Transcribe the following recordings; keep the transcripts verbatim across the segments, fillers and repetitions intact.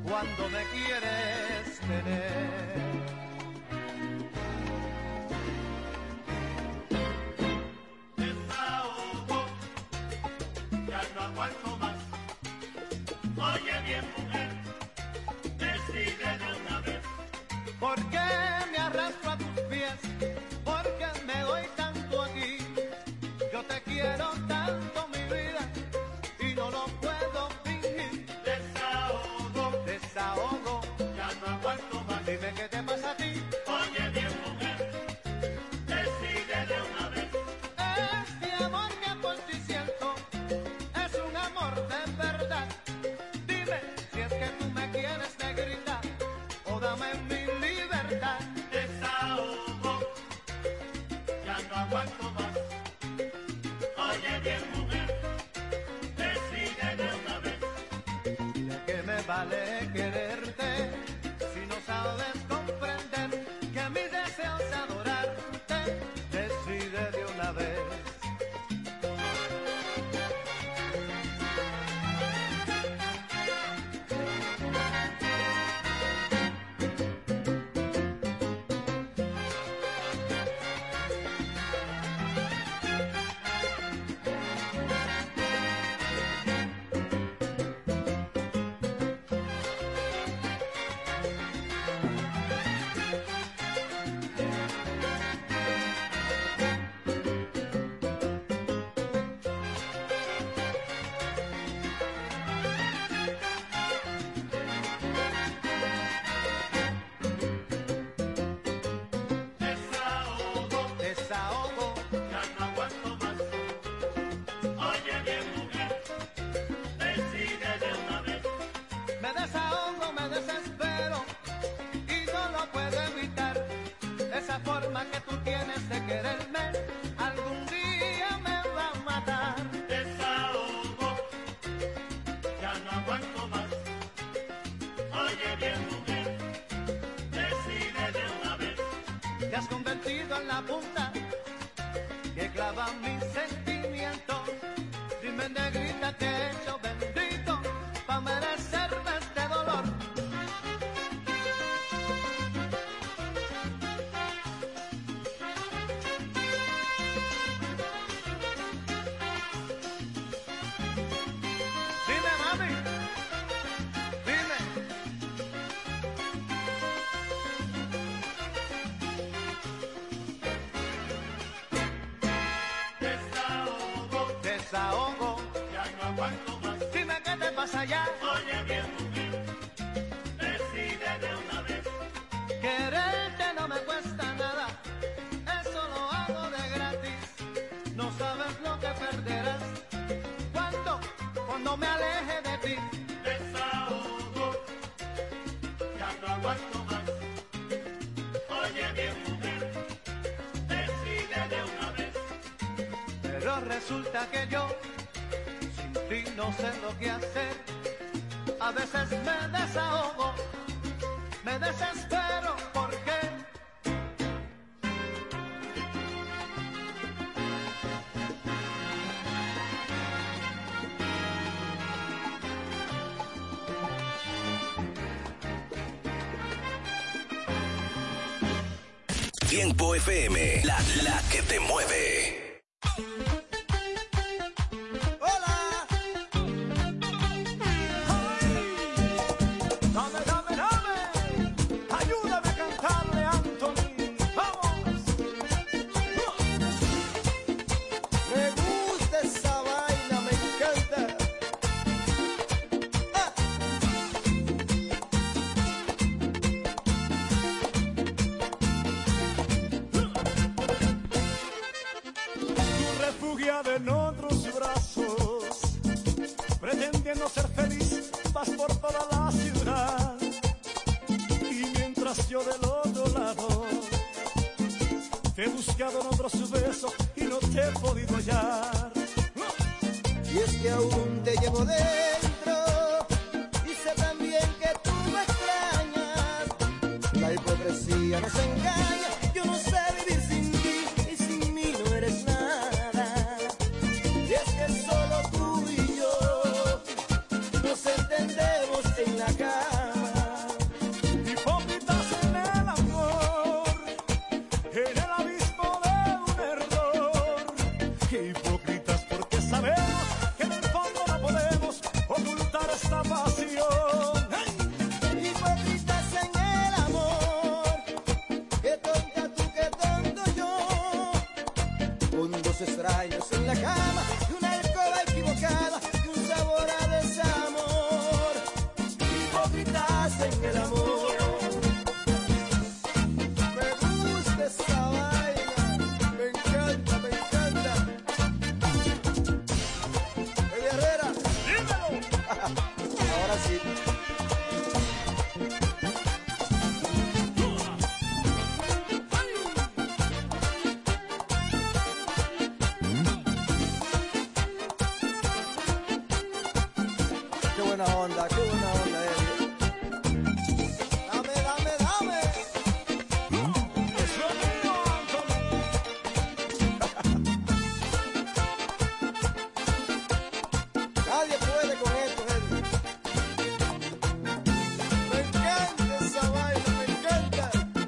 cuando me quieres tener. Desahogo, ya no aguanto más. Oye bien, mujer, decide de una vez. ¿Por qué me arrastro a tus pies? ¿Por qué me doy tanto aquí? Yo te quiero tanto, mi vida, y no lo puedo fingir. Desahogo, Desahogo, ya no aguanto más. dime qué te pasa a ti. Oye bien, mujer, decide de una vez. Este amor que por ti siento es un amor de verdad. Dime si es que tú me quieres, negrita, o dame mi libertad. Desahogo, ya no aguanto más. Oye bien, mujer, decide de una vez. ¿De qué me vale quererte si no sabes comprender que mi deseo es adorarte? Decide de una vez. Desahogo, Desahogo, ya no aguanto más. Oye bien, mujer, decide de una vez. me desahogo, me desespero y no lo puedo evitar. Esa forma que tú tienes de quererme algún día me va a matar. Desahogo, ya no aguanto más. Oye bien, mujer, decide de una vez. Te has convertido en la punta que clava mis sentimientos. Dime, negrita, que he hecho bendito pa' merecerme este dolor. Dime, mami, dime. Desahogo, Desahogo, ya no aguanto más. dime qué te pasa ya. Oye bien, mujer, decide de una vez. Quererte no me cuesta nada, eso lo hago de gratis. No sabes lo que perderás cuando, cuando me aleje de ti. Desahogo, ya no aguanto más. Oye bien, mujer, decide de una vez. Pero resulta que yo sin ti no sé lo que hacer. A veces me desahogo, me desespero, ¿por qué? Tiempo F M, la, la que te mueve. ¡Hola! ¡Dame, dame, dame! ¡Ayúdame a cantarle, Anthony! ¡Vamos! Me gusta esa vaina, me encanta. Ah. Tú refugiada en otros brazos, pretendiendo ser feliz, vas por toda la ciudad. Y mientras yo del otro lado te he buscado en otros besos y no te he podido hallar. Y es que aún te llevo dentro y sé también que tú me extrañas. La hipocresía nos engaña, yo no sé vivir sin ti y sin mí no eres nada. Y es que solo tú y yo nos entendemos en la cama. esta pasión. ¡Hey! Hipócritas en el amor, qué tonta tú, qué tonto yo. Con dos extraños en la cama y una alcoba equivocada y un sabor a desamor. Hipócritas en el amor. Me gusta esa vaina, me encanta, me encanta. Eddie Herrera, ¡Dímelo! ahora sí. Qué buena onda, qué buena onda, Eddie. Dame, dame, dame. Eso mismo, Anthony. Nadie puede con esto, Eddie. Me encanta esa vaina, me encanta.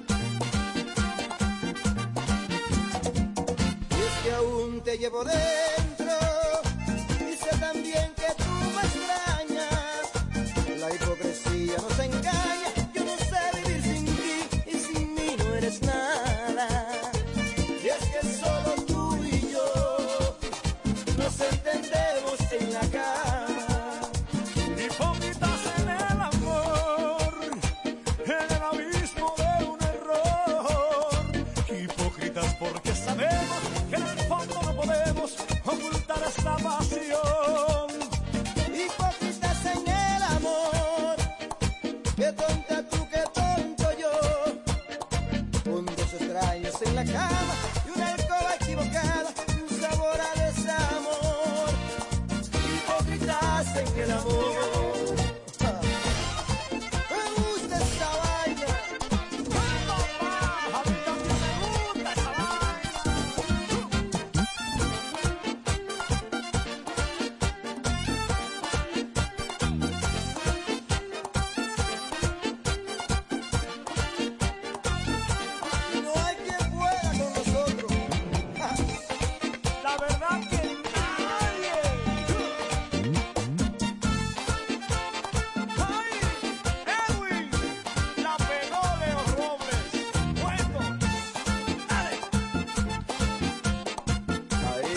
Y es que aún te llevo dentro y sé también que tú me extrañas. La hipocresía nos engaña. Yo no sé vivir sin ti y sin mí no eres nada. Y es que solo tú y yo nos entendemos en la cama. Hipócritas en el amor, en el abismo de un error. Hipócritas porque sabemos que en el fondo no podemos ocultar esta pasión. Hipócritas en el amor, qué tonta tú, qué tonto yo. Con dos extraños en la cama y una alcoba equivocada y un sabor a desamor. Hipócritas en el amor. Me gusta esa vaina. A mí también me gusta esa vaina. No hay quien pueda con nosotros. La verdad que nadie. ¡Ay! ¡Edwin! La pegó Leo Robles. Bueno, dale. Ahí.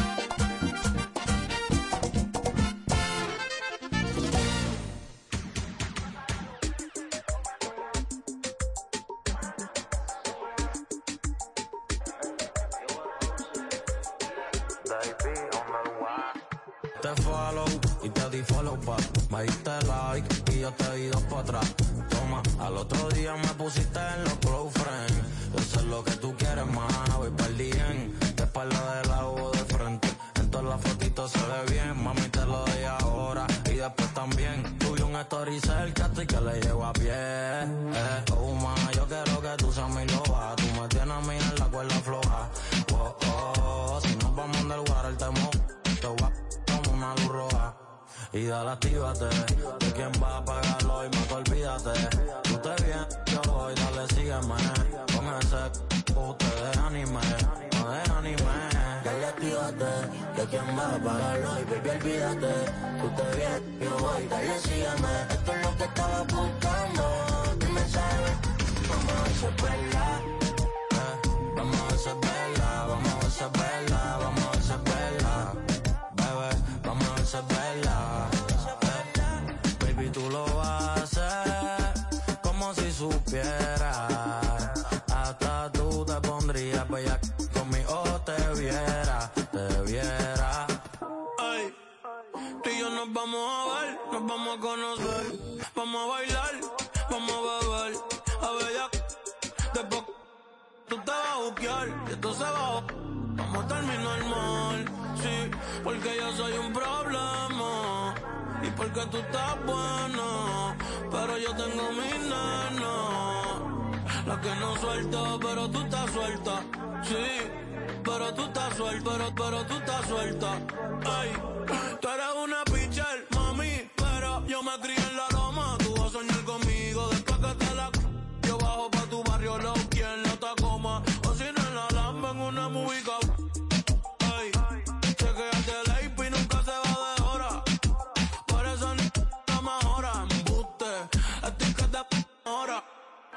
Te follow y te di follow back. Me diste like y yo te di dos para atrás. Toma, al otro día me pusiste en los close friends. Eso es lo que tú quieres, mano, voy perdí bien. De espalda de lado o de frente. En todas las fotitos se ve bien. Mami, te lo doy ahora y después también. Tuve un story cerca y que le llevo a pie. Eh, oh, ma, yo quiero que tú seas mi loba. Tú me tienes a mí en la cuerda floja. Oh, oh, si nos vamos del water te mo. Te voy a como una luz roja. Y dale, actívate. De quién va a pagarlo y más olvídate. Tú te bien, yo voy, dale, sígueme. Con ese ustedes anime, no de anime. Dale, actívate. De quién va a pagarlo y baby, olvídate. Tú te bien, yo voy, dale, sígueme. Esto es lo que estaba buscando. Dime, sabes, vamos a ver si es verdad. Eh, vamos a ver si es verdad, vamos a ver si es verdad, vamos a ver si es verdad. Bebé, vamos a ver si es verdad. Eh, baby, tú lo haces como si supieras. Hasta tú te pondrías bella conmigo, te viera, te viera. Ay, tú y yo nos vamos a ver, nos vamos a conocer. Vamos a bailar, vamos a beber, a bella. Después tú te vas a buquear y esto se va a... Vamos a terminar mal, sí, porque yo soy un problema y porque tú estás buena, pero yo tengo mi nena, la que no suelta, pero tú estás suelta, sí, pero tú estás suelta, pero, pero tú estás suelta, ay, tú eres una pitcher, mami, pero yo me crié en la loma, tú vas a soñar conmigo después que te la... Yo bajo pa' tu barrio, low, quien la Tacoma, o si no en la Lamba, en una movie. Ay, chequeate el A P y nunca se va de hora. Por eso ni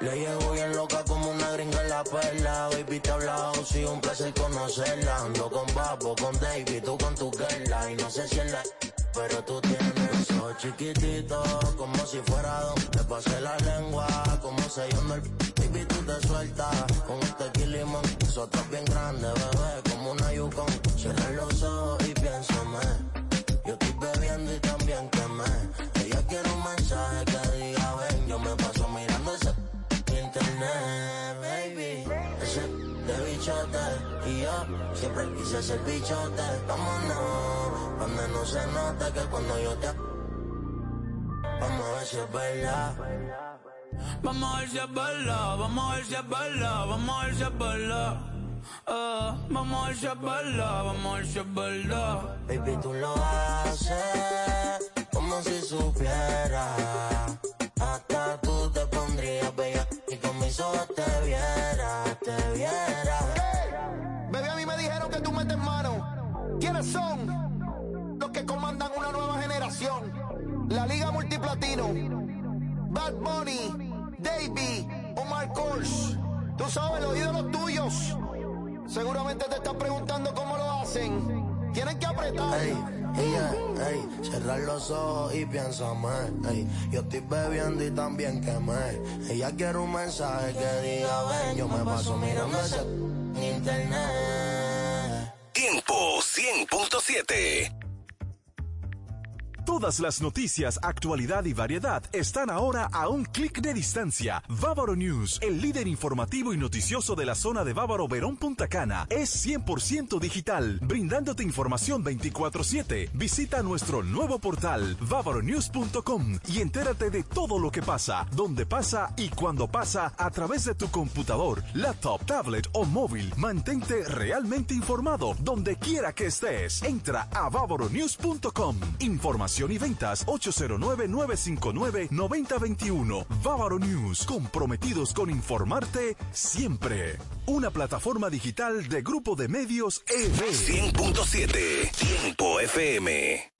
Le llevo bien loca como una gringa en la perla. Baby, te he hablado, sí, un placer conocerla. Ando con Babo, con David, tú con tu girla. Y no sé si es la... pero tú tienes los ojos chiquititos, como si fuera don. Te pasé la lengua, como sellando el... Baby, tú te sueltas con un tequila y limón. Nosotros bien grande, bebé, como una Yukon. Cierra los ojos y piénsame. Yo estoy bebiendo y también quemé. Ella quiere un mensaje que diga ven. Yo me paso mirando ese internet, baby. Ese de bichote. Y yo siempre quise ser bichote. Vámonos, donde no se note que cuando yo te... Vamos a ver si es verdad. Vamos a ver si es verdad, vamos a ver si es verdad, vamos a ver si es verdad. Uh, vamos a ver si es verdad, vamos a ver si es verdad. Baby, tú lo haces como si supieras. Hasta tú te pondrías bella y con mis ojos te viera, te viera. Hey, bebé, a mí me dijeron que tú metes mano. ¿Quiénes son? Los que comandan una nueva generación. La Liga Multiplatino. Bad Bunny, Davey, Omar Kors. Tú sabes, los ídolos tuyos. Seguramente te están preguntando cómo lo hacen. Tienen que apretar. Ey, ella, ey, cerrar los ojos y piénsame. Ey, yo estoy bebiendo y también quemé. Ella quiere un mensaje que diga ven. Yo me paso mirando ese internet. Tiempo cien punto siete. Todas las noticias, actualidad y variedad están ahora a un clic de distancia. Bávaro News, el líder informativo y noticioso de la zona de Bávaro, Verón, Punta Cana, es cien por ciento digital, brindándote información veinticuatro siete. Visita nuestro nuevo portal, bávaro news punto com, y entérate de todo lo que pasa, dónde pasa y cuándo pasa a través de tu computador, laptop, tablet o móvil. Mantente realmente informado donde quiera que estés. Entra a bávaro news punto com. Información y ventas ocho cero nueve, nueve cinco nueve, nueve cero dos uno. Bávaro News, comprometidos con informarte siempre. Una plataforma digital de Grupo de Medios E V. cien punto siete. Tiempo F M.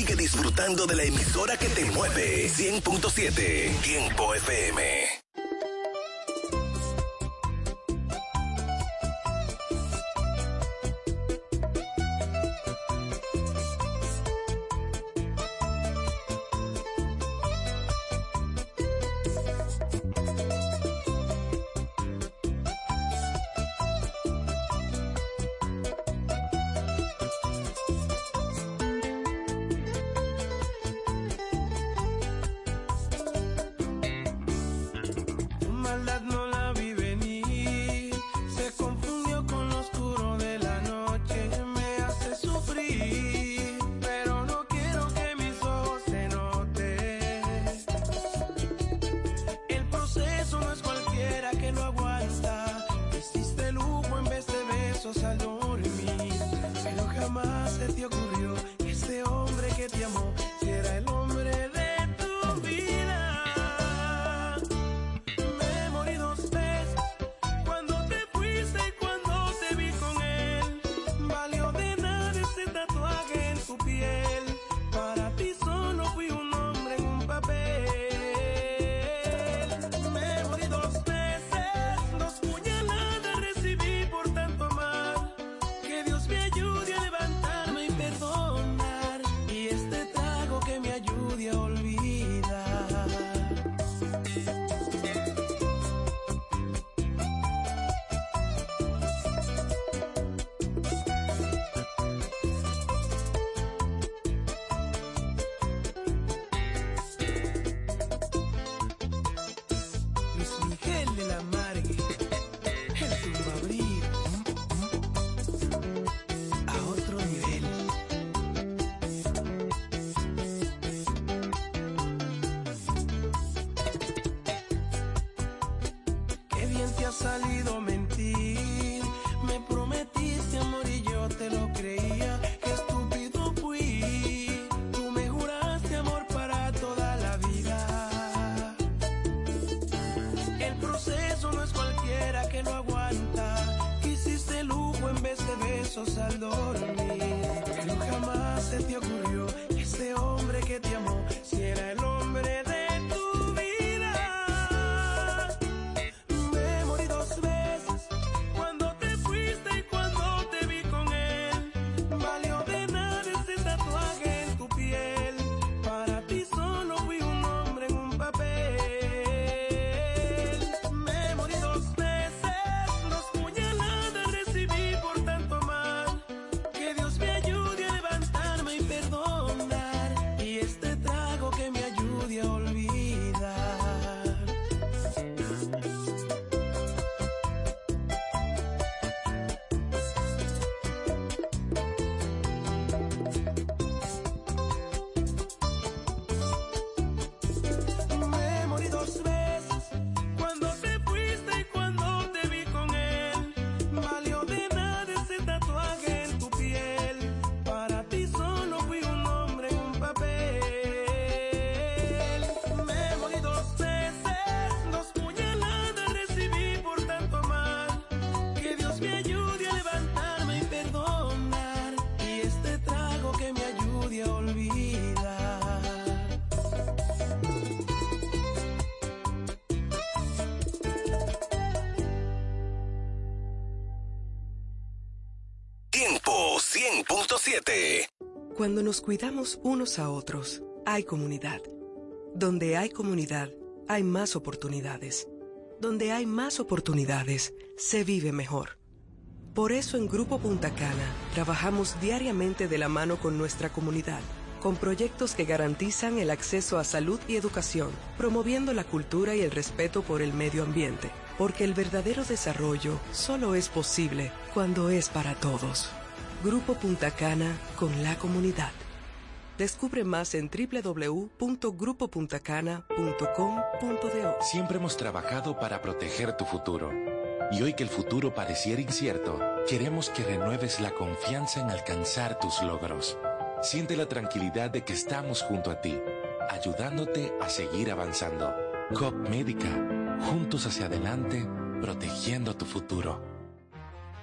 sigue disfrutando de la emisora que te mueve. cien punto siete Tiempo F M. Salido mentir, me prometiste amor y yo te lo creía, qué estúpido fui, tú me juraste amor para toda la vida, el proceso no es cualquiera que lo aguanta, quisiste lujo en vez de besos al dormir, pero jamás se te ocurrió que ese hombre que te amó, si era el hombre de tu vida. cien punto siete. Cuando nos cuidamos unos a otros, hay comunidad. Donde hay comunidad, hay más oportunidades. Donde hay más oportunidades, se vive mejor. Por eso en Grupo Punta Cana trabajamos diariamente de la mano con nuestra comunidad, con proyectos que garantizan el acceso a salud y educación, promoviendo la cultura y el respeto por el medio ambiente, porque el verdadero desarrollo solo es posible cuando es para todos. Grupo Punta Cana con la comunidad. Descubre más en doble u doble u doble u punto grupo punta cana punto com punto do. Siempre hemos trabajado para proteger tu futuro. Y hoy que el futuro pareciera incierto, queremos que renueves la confianza en alcanzar tus logros. Siente la tranquilidad de que estamos junto a ti, ayudándote a seguir avanzando. Coop Médica, juntos hacia adelante, protegiendo tu futuro.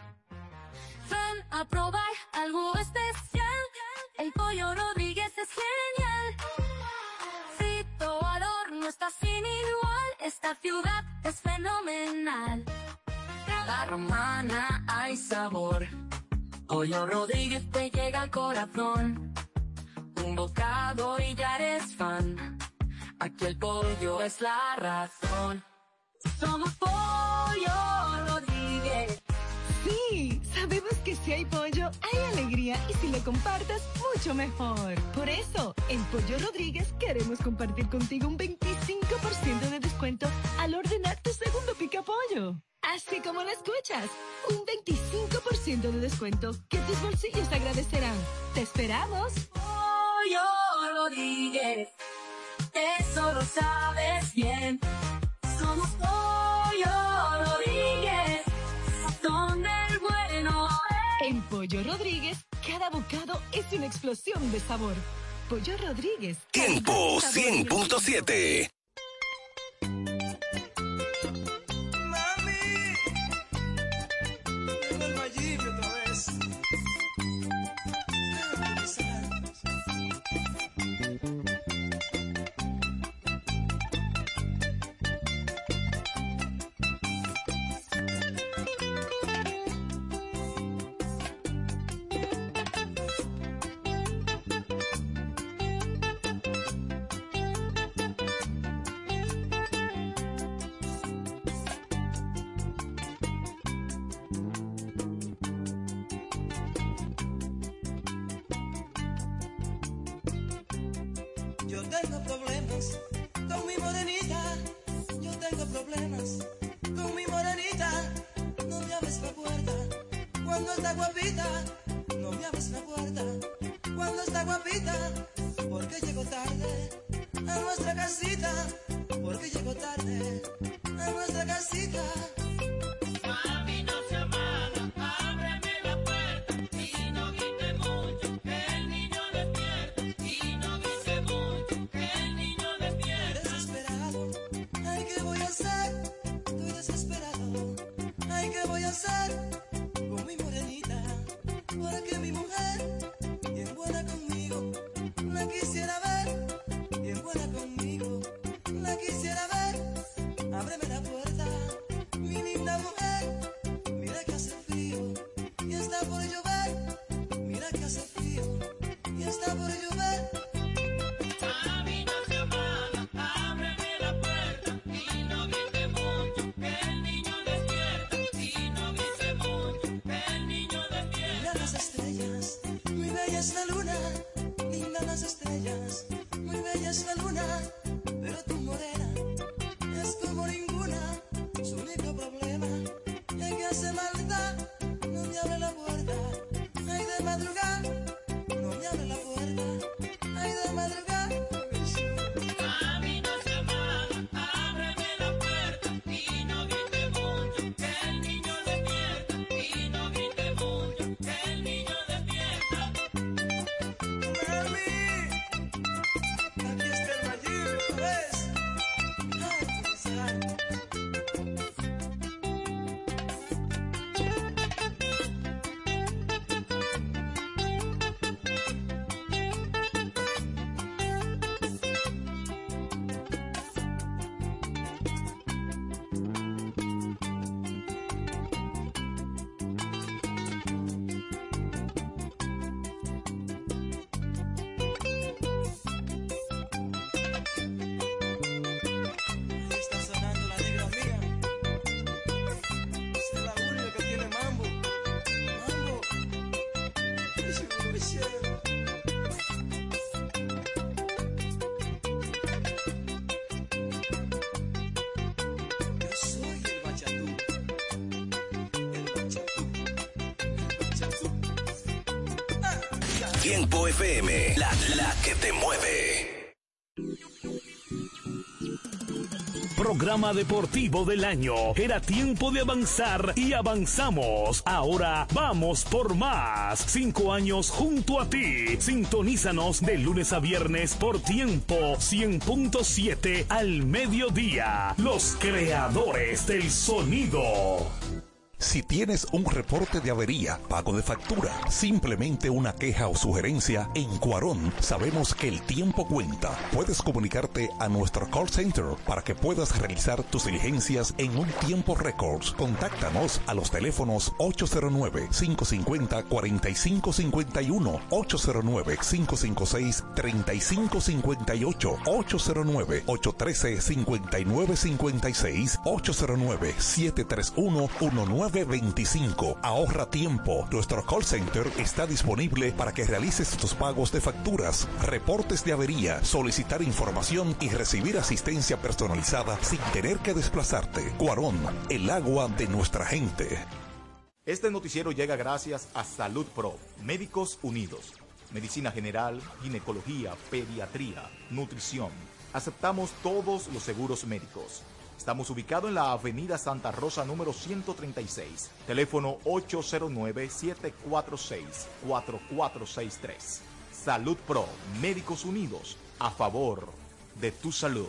Ven a probar algo especial. El Pollo Rodríguez es genial. Esta ciudad es fenomenal. La Romana hay sabor. Pollo Rodríguez te llega al corazón. Un bocado y ya eres fan. Aquí el pollo es la razón. Somos Pollo Rodríguez. Sí, sabemos que si hay pollo, hay alegría y si lo compartes, mucho mejor. Por eso, en Pollo Rodríguez queremos compartir contigo un veinticinco por ciento de descuento al ordenar tu segundo picapollo. Así como lo escuchas, un veinticinco por ciento de descuento que tus bolsillos agradecerán. ¡Te esperamos! Pollo Rodríguez, eso lo sabes bien. Somos Pollo Rodríguez, donde el bueno es. En Pollo Rodríguez, cada bocado es una explosión de sabor. Pollo Rodríguez. Tiempo cien punto siete. Yo tengo problemas con mi morenita. Yo tengo problemas con mi morenita. No me abres la puerta cuando está guapita. No me abres la puerta cuando está guapita. Porque llego tarde a nuestra casita. Porque llego tarde a nuestra casita. Mami, no seas mala, ábreme la puerta y no grite mucho, que el niño despierta. Y no grite mucho, que el niño despierta. Desesperado, ay, ¿qué voy a hacer? Estoy desesperado, ay, ¿qué voy a hacer con mi morenita? Porque mi mujer, bien buena conmigo, la quisiera ver. Bien buena conmigo, la quisiera ver. Ábreme la puerta, mi linda mujer. Mira que hace frío y está por llover. Mira que hace frío y está por llover. Mami, no seas mala, ábreme la puerta y no grite mucho, que el niño despierta. Y no grite mucho, que el niño despierta. Mira las estrellas, muy bella es la luna. Linda las estrellas, muy bella es la luna. Pero tu morena es como ninguna. Su único problema es que hace maldad. No me abre la puerta, ay, de madrugada. No me abre la puerta, ay, de madrugada. Mami, no seas mala, ábreme la puerta y no grite mucho, que el niño despierta. Y no grite mucho, que el niño despierta. Mami, aquí está el Mayimbe otra vez. Ay, pensar. Ahí está sonando la negra mía. Es la única que tiene mambo. Mambo. Es un viciado. Yo soy el bachatú. El bachatú. El bachatú. Ah, ya. Tiempo F M, la, la que te mueve. Programa deportivo del año. Era tiempo de avanzar y avanzamos. Ahora vamos por más. Cinco años junto a ti. Sintonízanos de lunes a viernes por Tiempo cien punto siete al mediodía. Los creadores del sonido. Si tienes un reporte de avería, pago de factura, simplemente una queja o sugerencia, en Cuarón sabemos que el tiempo cuenta. Puedes comunicarte a nuestro call center para que puedas realizar tus diligencias en un tiempo récord. Contáctanos a los teléfonos ocho cero nueve, cinco cinco cero, cuatro cinco cinco uno, ocho cero nueve, cinco cinco seis, tres cinco cinco ocho, ocho cero nueve, ocho uno tres, cinco nueve cinco seis, ocho cero nueve, siete tres uno, uno nueve veinticinco. Ahorra tiempo. Nuestro call center está disponible para que realices tus pagos de facturas, reportes de avería, solicitar información y recibir asistencia personalizada sin tener que desplazarte. Cuarón, el agua de nuestra gente. Este noticiero llega gracias a Salud Pro, Médicos Unidos. Medicina general, ginecología, pediatría, nutrición. Aceptamos todos los seguros médicos. Estamos ubicados en la avenida Santa Rosa número ciento treinta y seis. Teléfono ocho cero nueve, siete cuatro seis, cuatro cuatro seis tres. Salud Pro, Médicos Unidos, a favor de tu salud.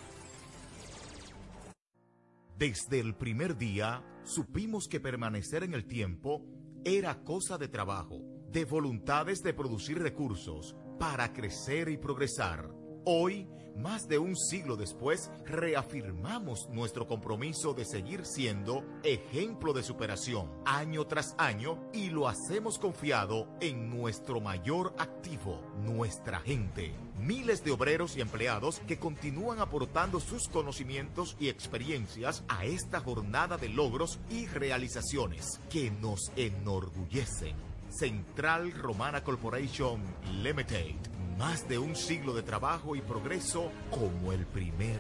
Desde el primer día, supimos que permanecer en el tiempo era cosa de trabajo, de voluntades de producir recursos para crecer y progresar. Hoy, más de un siglo después, reafirmamos nuestro compromiso de seguir siendo ejemplo de superación año tras año, y lo hacemos confiado en nuestro mayor activo, nuestra gente. Miles de obreros y empleados que continúan aportando sus conocimientos y experiencias a esta jornada de logros y realizaciones que nos enorgullecen. Central Romana Corporation Limited. Más de un siglo de trabajo y progreso como el primer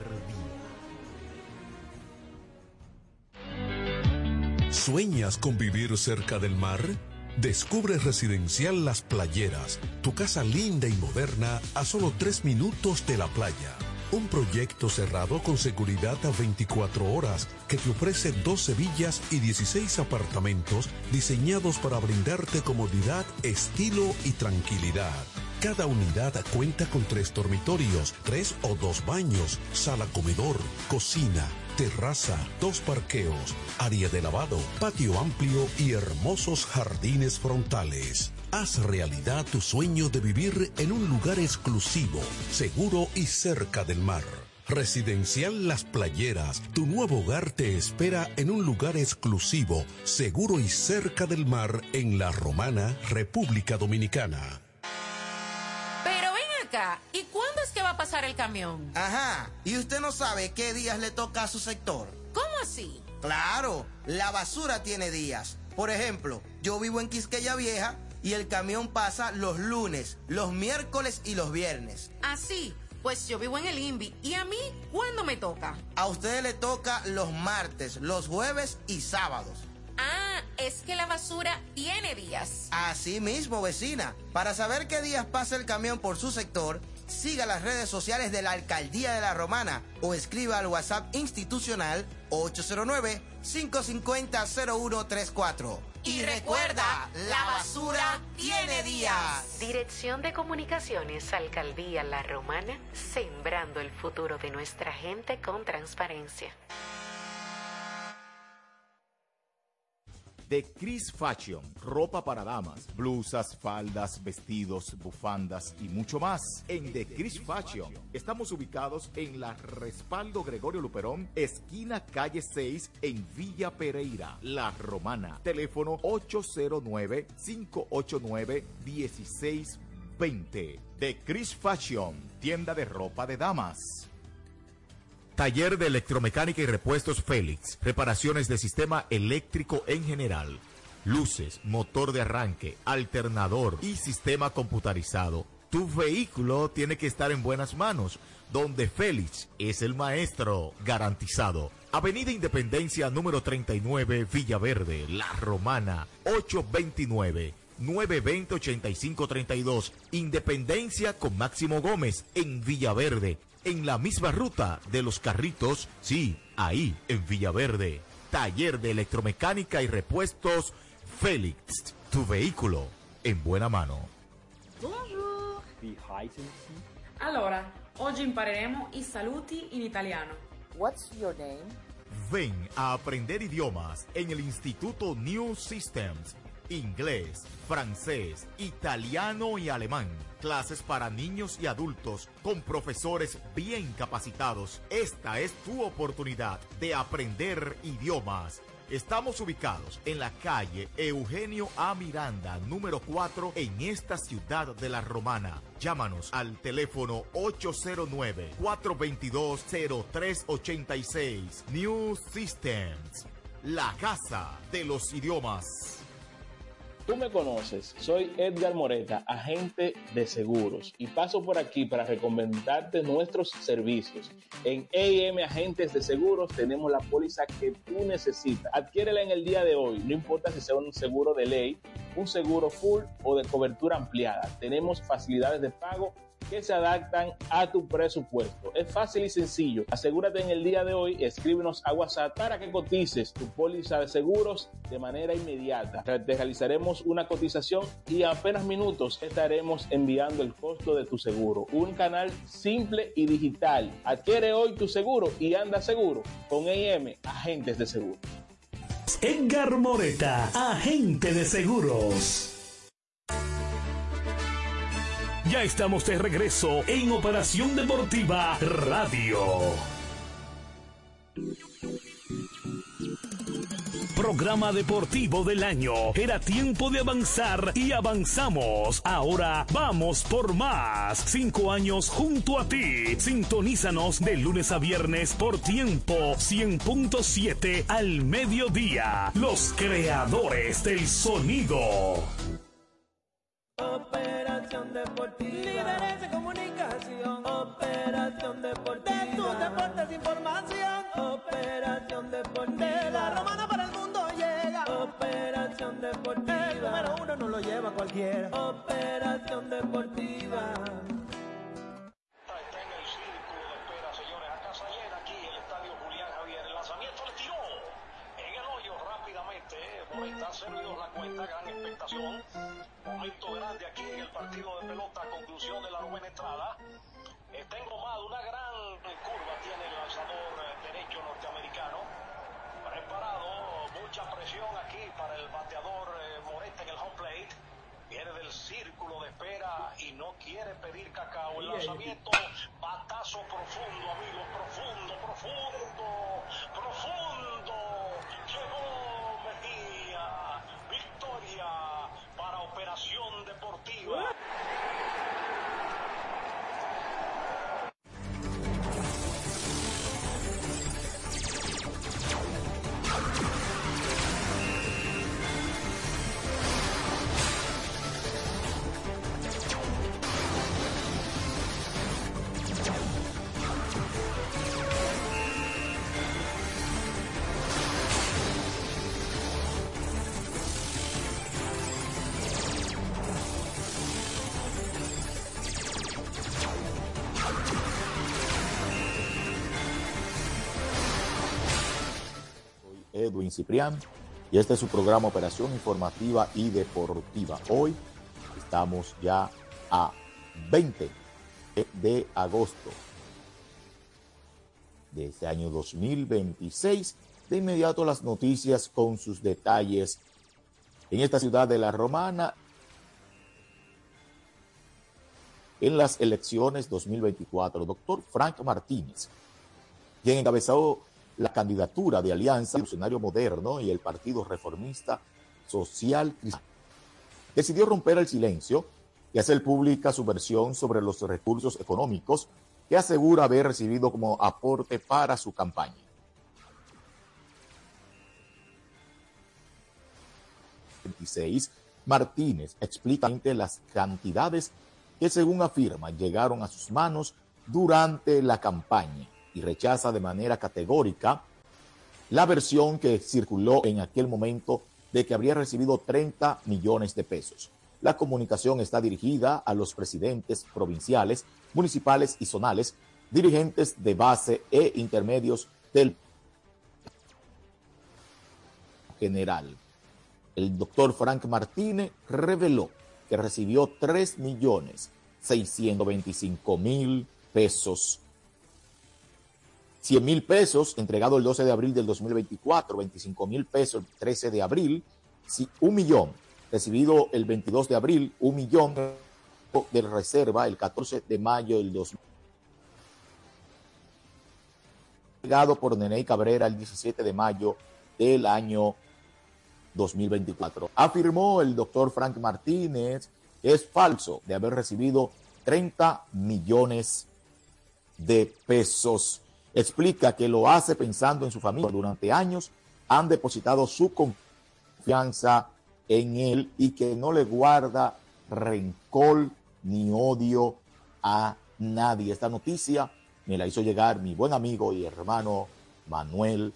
día. ¿Sueñas con vivir cerca del mar? Descubre Residencial Las Playeras, tu casa linda y moderna a solo tres minutos de la playa. Un proyecto cerrado con seguridad a veinticuatro horas que te ofrece doce villas y dieciséis apartamentos diseñados para brindarte comodidad, estilo y tranquilidad. Cada unidad cuenta con tres dormitorios, tres o dos baños, sala comedor, cocina, terraza, dos parqueos, área de lavado, patio amplio y hermosos jardines frontales. Haz realidad tu sueño de vivir en un lugar exclusivo, seguro y cerca del mar. Residencial Las Playeras, tu nuevo hogar te espera en un lugar exclusivo, seguro y cerca del mar en La Romana, República Dominicana. Pero ven acá, ¿y cuándo es que va a pasar el camión? Ajá, ¿y usted no sabe qué días le toca a su sector? ¿Cómo así? Claro, la basura tiene días. Por ejemplo, yo vivo en Quisqueya Vieja y el camión pasa los lunes, los miércoles y los viernes. Así, pues yo vivo en el INVI. ¿Y a mí cuándo me toca? A ustedes le toca los martes, los jueves y sábados. Ah, es que la basura tiene días. Así mismo, vecina. Para saber qué días pasa el camión por su sector, siga las redes sociales de la Alcaldía de La Romana o escriba al WhatsApp institucional ocho cero nueve, cinco cinco cero, cero uno tres cuatro. Y recuerda, la basura tiene días. Dirección de Comunicaciones, Alcaldía La Romana, sembrando el futuro de nuestra gente con transparencia. De Chris Fashion, ropa para damas, blusas, faldas, vestidos, bufandas y mucho más. En The Chris Fashion estamos ubicados en la Respaldo Gregorio Luperón, esquina calle seis, en Villa Pereira, La Romana. Teléfono ocho cero nueve, cinco ocho nueve, uno seis dos cero. The Chris Fashion, tienda de ropa de damas. Taller de Electromecánica y Repuestos Félix. Reparaciones de sistema eléctrico en general. Luces, motor de arranque, alternador y sistema computarizado. Tu vehículo tiene que estar en buenas manos, donde Félix es el maestro, garantizado. Avenida Independencia número treinta y nueve, Villaverde, La Romana, ocho dos nueve, nueve dos cero, ocho cinco tres dos. Independencia con Máximo Gómez en Villaverde. En la misma ruta de los carritos, sí, ahí en Villaverde. Taller de Electromecánica y Repuestos Félix. Tu vehículo en buena mano. Bonjour. Allora, oggi impareremo i saluti in italiano. What's your name? Ven a aprender idiomas en el Instituto New Systems. Inglés, francés, italiano y alemán. Clases para niños y adultos con profesores bien capacitados. Esta es tu oportunidad de aprender idiomas. Estamos ubicados en la calle Eugenio A. Miranda, número cuatro, en esta ciudad de La Romana. Llámanos al teléfono ocho cero nueve, cuatro dos dos, cero tres ocho seis. New Systems, la casa de los idiomas. Tú me conoces, soy Edgar Moreta, agente de seguros, y paso por aquí para recomendarte nuestros servicios. En A M Agentes de Seguros tenemos la póliza que tú necesitas. Adquiérela en el día de hoy, no importa si sea un seguro de ley, un seguro full o de cobertura ampliada. Tenemos facilidades de pago que se adaptan a tu presupuesto. Es fácil y sencillo. Asegúrate en el día de hoy, escríbenos a WhatsApp para que cotices tu póliza de seguros de manera inmediata. Te realizaremos una cotización y en apenas minutos estaremos enviando el costo de tu seguro. Un canal simple y digital. Adquiere hoy tu seguro y anda seguro con A M Agentes de Seguros. Edgar Moreta, agente de seguros. Ya estamos de regreso en Operación Deportiva Radio. Programa deportivo del año. Era tiempo de avanzar y avanzamos. Ahora vamos por más. Cinco años junto a ti. Sintonízanos de lunes a viernes por tiempo cien punto siete al mediodía. Los creadores del sonido. Operación Deportiva. Líderes de comunicación. Operación Deportiva. De tus deportes información. Operación Deportiva. De La Romana para el mundo llega. Operación Deportiva. El número uno no lo lleva cualquiera. Operación Deportiva. Está en el círculo de espera, señores. A casa llena aquí el estadio Julián Javier. El lanzamiento le tiró en el hoyo rápidamente. Por ahí está servido la cuenta. Gran expectación. Momento grande aquí en el partido de pelota, conclusión de la novena entrada. Está englomado, una gran curva tiene el lanzador derecho norteamericano. Preparado, mucha presión aquí para el bateador Moreta en el home plate. Viene del círculo de espera y no quiere pedir cacao. El lanzamiento, batazo profundo, amigos, profundo, profundo, profundo. Llegó Mejía, victoria para Operación Deportiva. Edwin Ciprián y este es su programa Operación Informativa y Deportiva. Hoy estamos ya a veinte de agosto de este año dos mil veintiséis. De inmediato las noticias con sus detalles en esta ciudad de La Romana. En las elecciones dos mil veinticuatro, doctor Frank Martínez, quien encabezó la candidatura de Alianza Revolucionario Moderno y el Partido Reformista Social Cristiano, decidió romper el silencio y hacer pública su versión sobre los recursos económicos que asegura haber recibido como aporte para su campaña. veintiséis, Martínez explica las cantidades que, según afirma, llegaron a sus manos durante la campaña y rechaza de manera categórica la versión que circuló en aquel momento de que habría recibido treinta millones de pesos. La comunicación está dirigida a los presidentes provinciales, municipales y zonales, dirigentes de base e intermedios del general. El doctor Frank Martínez reveló que recibió tres millones seiscientos veinticinco mil pesos cien mil pesos, entregado el doce de abril del dos mil veinticuatro, veinticinco mil pesos el trece de abril, un millón, recibido el veintidós de abril, un millón de reserva el catorce de mayo del dos mil veinticuatro. Entregado por Neney Cabrera el diecisiete de mayo del año dos mil veinticuatro. Afirmó el doctor Frank Martínez que es falso de haber recibido treinta millones de pesos. Explica que lo hace pensando en su familia. Durante años han depositado su confianza en él y que no le guarda rencor ni odio a nadie. Esta noticia me la hizo llegar mi buen amigo y hermano Manuel.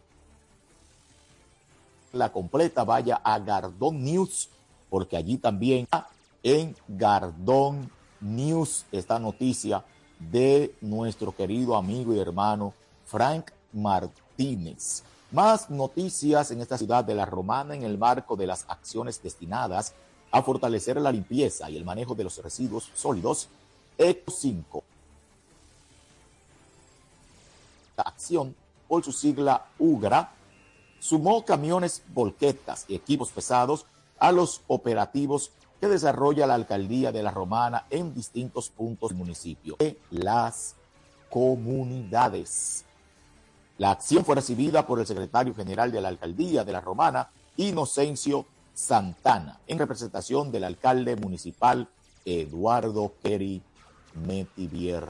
La completa, vaya a Gardón News, porque allí también en Gardón News esta noticia de nuestro querido amigo y hermano Frank Martínez. Más noticias en esta ciudad de La Romana en el marco de las acciones destinadas a fortalecer la limpieza y el manejo de los residuos sólidos. Eco cinco. La acción, por su sigla UGRA, sumó camiones, volquetas y equipos pesados a los operativos que desarrolla la alcaldía de La Romana en distintos puntos del municipio de las comunidades. La acción fue recibida por el secretario general de la alcaldía de La Romana, Inocencio Santana, en representación del alcalde municipal Eduardo Kerry Metivier.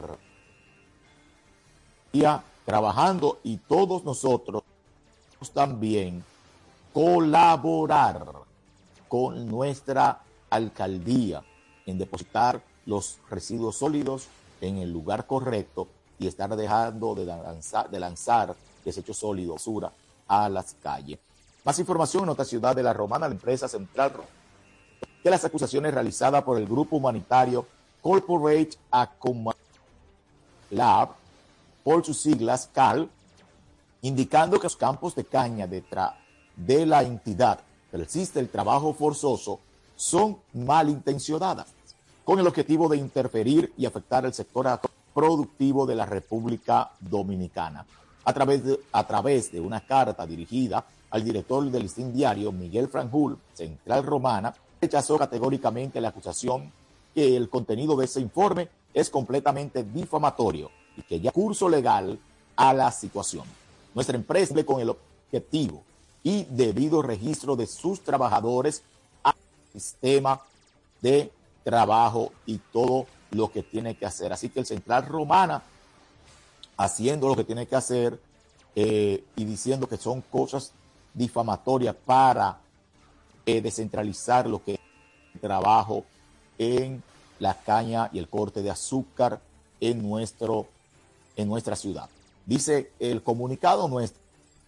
Ya trabajando y todos nosotros también colaborar con nuestra alcaldía en depositar los residuos sólidos en el lugar correcto y estar dejando de lanzar, de lanzar desechos sólidos, basura a las calles. Más información en otra ciudad de La Romana, la empresa central de las acusaciones realizadas por el grupo humanitario Corporate Account Lab, por sus siglas C A L, indicando que los campos de caña de, de la entidad persiste el trabajo forzoso, son malintencionadas, con el objetivo de interferir y afectar el sector productivo de la República Dominicana. A través de, a través de una carta dirigida al director del Listín Diario, Miguel Franjul, Central Romana, rechazó categóricamente la acusación que el contenido de ese informe es completamente difamatorio y que ya curso legal a la situación. Nuestra empresa cumple con el objetivo y debido registro de sus trabajadores al sistema de trabajo y todo lo que tiene que hacer. Así que el Central Romana, haciendo lo que tiene que hacer eh, y diciendo que son cosas difamatorias para eh, descentralizar lo que es el trabajo en la caña y el corte de azúcar en, nuestro, en nuestra ciudad. Dice el comunicado nuestro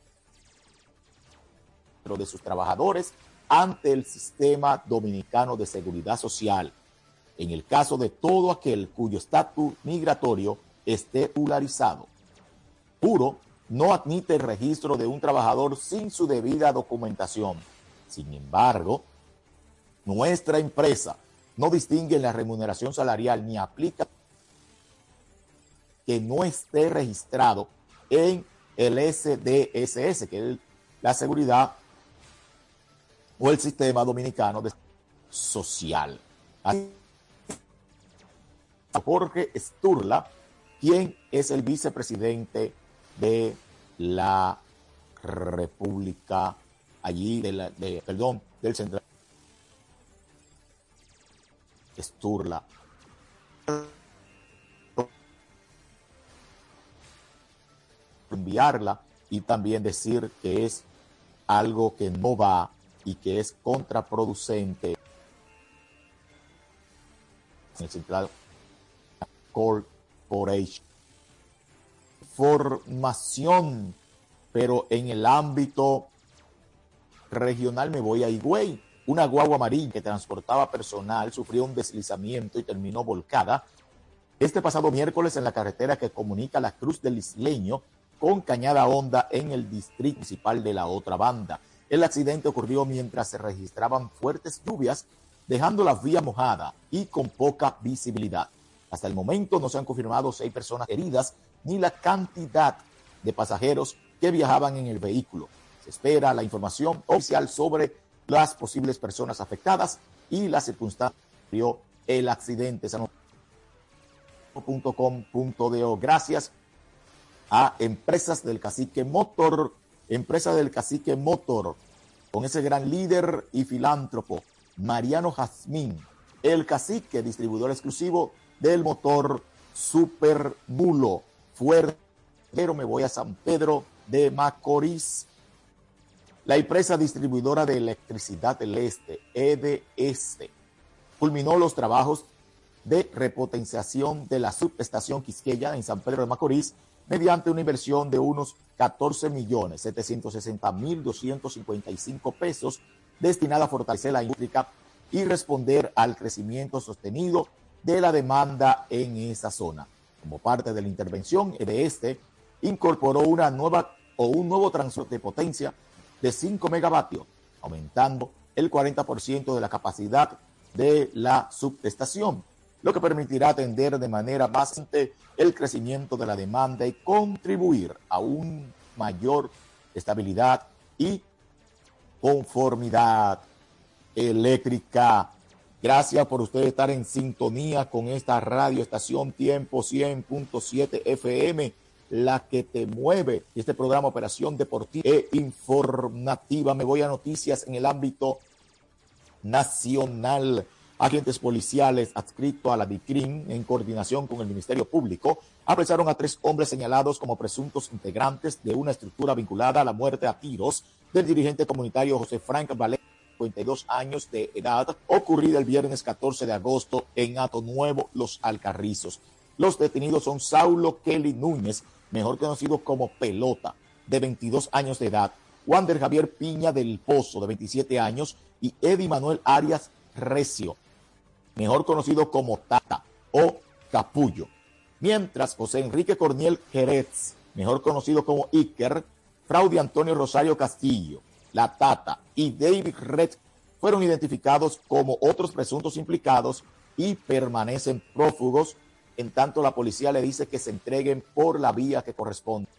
de sus trabajadores ante el Sistema Dominicano de Seguridad Social, en el caso de todo aquel cuyo estatus migratorio esté regularizado. Puro no admite el registro de un trabajador sin su debida documentación. Sin embargo, nuestra empresa no distingue en la remuneración salarial ni aplica que no esté registrado en el S D S S, que es la seguridad o el Sistema Dominicano de Social. Jorge Sturla, quien es el vicepresidente de la República, allí, de la, de, perdón, del Central Sturla. Enviarla y también decir que es algo que no va y que es contraproducente en el Central Corporation. Formación, pero en el ámbito regional me voy a Higüey. Una guagua amarilla que transportaba personal sufrió un deslizamiento y terminó volcada este pasado miércoles en la carretera que comunica la Cruz del Isleño con Cañada Honda en el distrito municipal de la otra banda. El accidente ocurrió mientras se registraban fuertes lluvias, dejando la vía mojada y con poca visibilidad. Hasta el momento no se han confirmado seis personas heridas ni la cantidad de pasajeros que viajaban en el vehículo. Se espera la información oficial sobre las posibles personas afectadas y las circunstancias de el accidente. punto com punto do. Gracias a Empresas del Cacique Motor, Empresa del Cacique Motor, con ese gran líder y filántropo, Mariano Jazmín, el cacique, distribuidor exclusivo del motor Super Mulo. Fuerte, pero me voy a San Pedro de Macorís. La empresa distribuidora de electricidad del Este, E D S, culminó los trabajos de repotenciación de la subestación Quisqueya en San Pedro de Macorís mediante una inversión de unos catorce millones setecientos sesenta mil doscientos cincuenta y cinco pesos destinada a fortalecer la industria y responder al crecimiento sostenido de la demanda en esa zona. Como parte de la intervención, E D S incorporó una nueva o un nuevo transmisor de potencia de cinco megavatios, aumentando el cuarenta por ciento de la capacidad de la subestación, lo que permitirá atender de manera bastante el crecimiento de la demanda y contribuir a una mayor estabilidad y conformidad eléctrica. Gracias por usted estar en sintonía con esta radio estación Tiempo cien punto siete F M, la que te mueve. Este programa Operación Deportiva e Informativa. Me voy a noticias en el ámbito nacional. Agentes policiales adscritos a la DICRIM, en coordinación con el Ministerio Público, apresaron a tres hombres señalados como presuntos integrantes de una estructura vinculada a la muerte a tiros del dirigente comunitario José Frank Valera, cincuenta y dos años de edad, ocurrida el viernes catorce de agosto en Hato Nuevo, Los Alcarrizos. Los detenidos son Saulo Kelly Núñez, mejor conocido como Pelota, de veintidós años de edad, Wander Javier Piña del Pozo, de veintisiete años, y Eddie Manuel Arias Recio, mejor conocido como Tata o Capullo. Mientras José Enrique Corniel Jerez, mejor conocido como Iker, Fraude Antonio Rosario Castillo, La Tata y David Red fueron identificados como otros presuntos implicados y permanecen prófugos, en tanto la policía le dice que se entreguen por la vía que corresponde.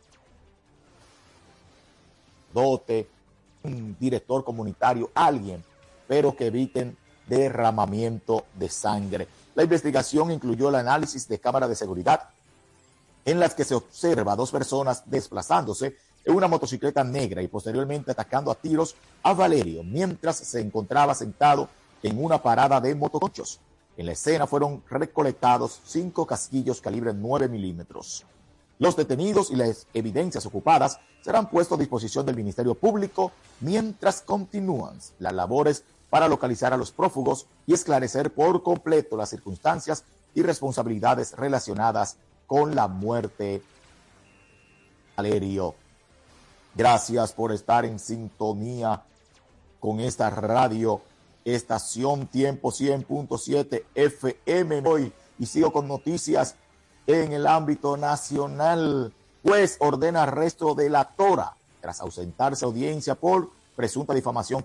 Dote, un director comunitario, alguien, pero que eviten derramamiento de sangre. La investigación incluyó el análisis de cámaras de seguridad en las que se observa a dos personas desplazándose en una motocicleta negra y posteriormente atacando a tiros a Valerio mientras se encontraba sentado en una parada de motoconchos. En la escena fueron recolectados cinco casquillos calibre nueve milímetros. Los detenidos y las evidencias ocupadas serán puestos a disposición del Ministerio Público mientras continúan las labores para localizar a los prófugos y esclarecer por completo las circunstancias y responsabilidades relacionadas con la muerte de Valerio. Gracias por estar en sintonía con esta radio estación Tiempo cien punto siete F M hoy, y sigo con noticias en el ámbito nacional. Juez ordena arresto de La Tora tras ausentarse audiencia por presunta difamación.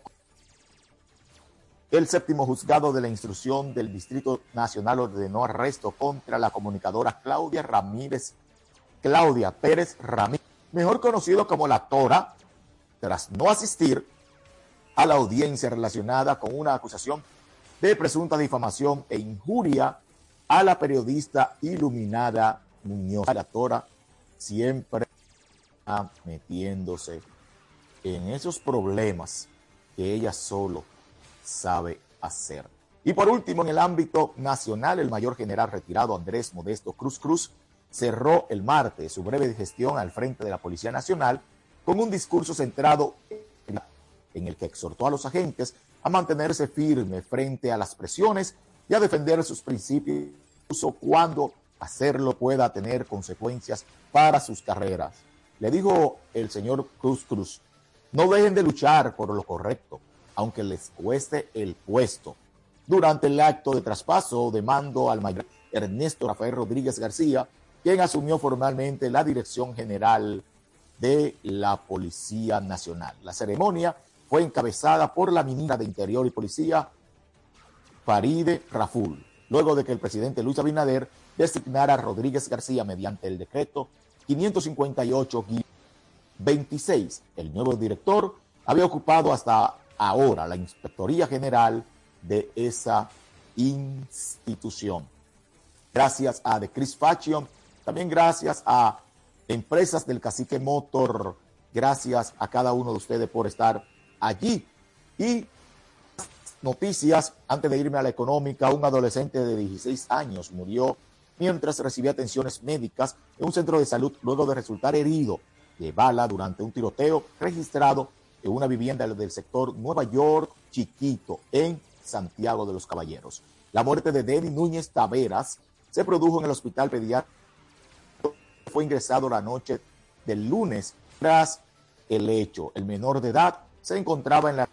El séptimo juzgado de la instrucción del Distrito Nacional ordenó arresto contra la comunicadora Claudia Ramírez, Claudia Pérez Ramírez, mejor conocido como La Tora, tras no asistir a la audiencia relacionada con una acusación de presunta difamación e injuria a la periodista Iluminada Muñoz. La Tora siempre está metiéndose en esos problemas que ella solo sabe hacer. Y por último, en el ámbito nacional, el mayor general retirado Andrés Modesto Cruz Cruz cerró el martes su breve gestión al frente de la Policía Nacional con un discurso centrado en el que exhortó a los agentes a mantenerse firme frente a las presiones y a defender sus principios, incluso cuando hacerlo pueda tener consecuencias para sus carreras. Le dijo el señor Cruz Cruz: no dejen de luchar por lo correcto, aunque les cueste el puesto. Durante el acto de traspaso de mando al mayor Ernesto Rafael Rodríguez García, quien asumió formalmente la dirección general de la Policía Nacional. La ceremonia fue encabezada por la ministra de Interior y Policía, Faride Raful, luego de que el presidente Luis Abinader designara a Rodríguez García mediante el decreto quinientos cincuenta y ocho veintiséis. El nuevo director había ocupado hasta ahora la Inspectoría General de esa institución. Gracias a The Chris Fashion, también gracias a Empresas del Cacique Motor, gracias a cada uno de ustedes por estar allí. Y noticias, antes de irme a la económica, un adolescente de dieciséis años murió mientras recibía atenciones médicas en un centro de salud luego de resultar herido de bala durante un tiroteo registrado en una vivienda del sector Nueva York Chiquito en Santiago de los Caballeros. La muerte de Denny Núñez Taveras se produjo en el hospital pediátrico. Fue ingresado la noche del lunes tras el hecho. El menor de edad se encontraba en la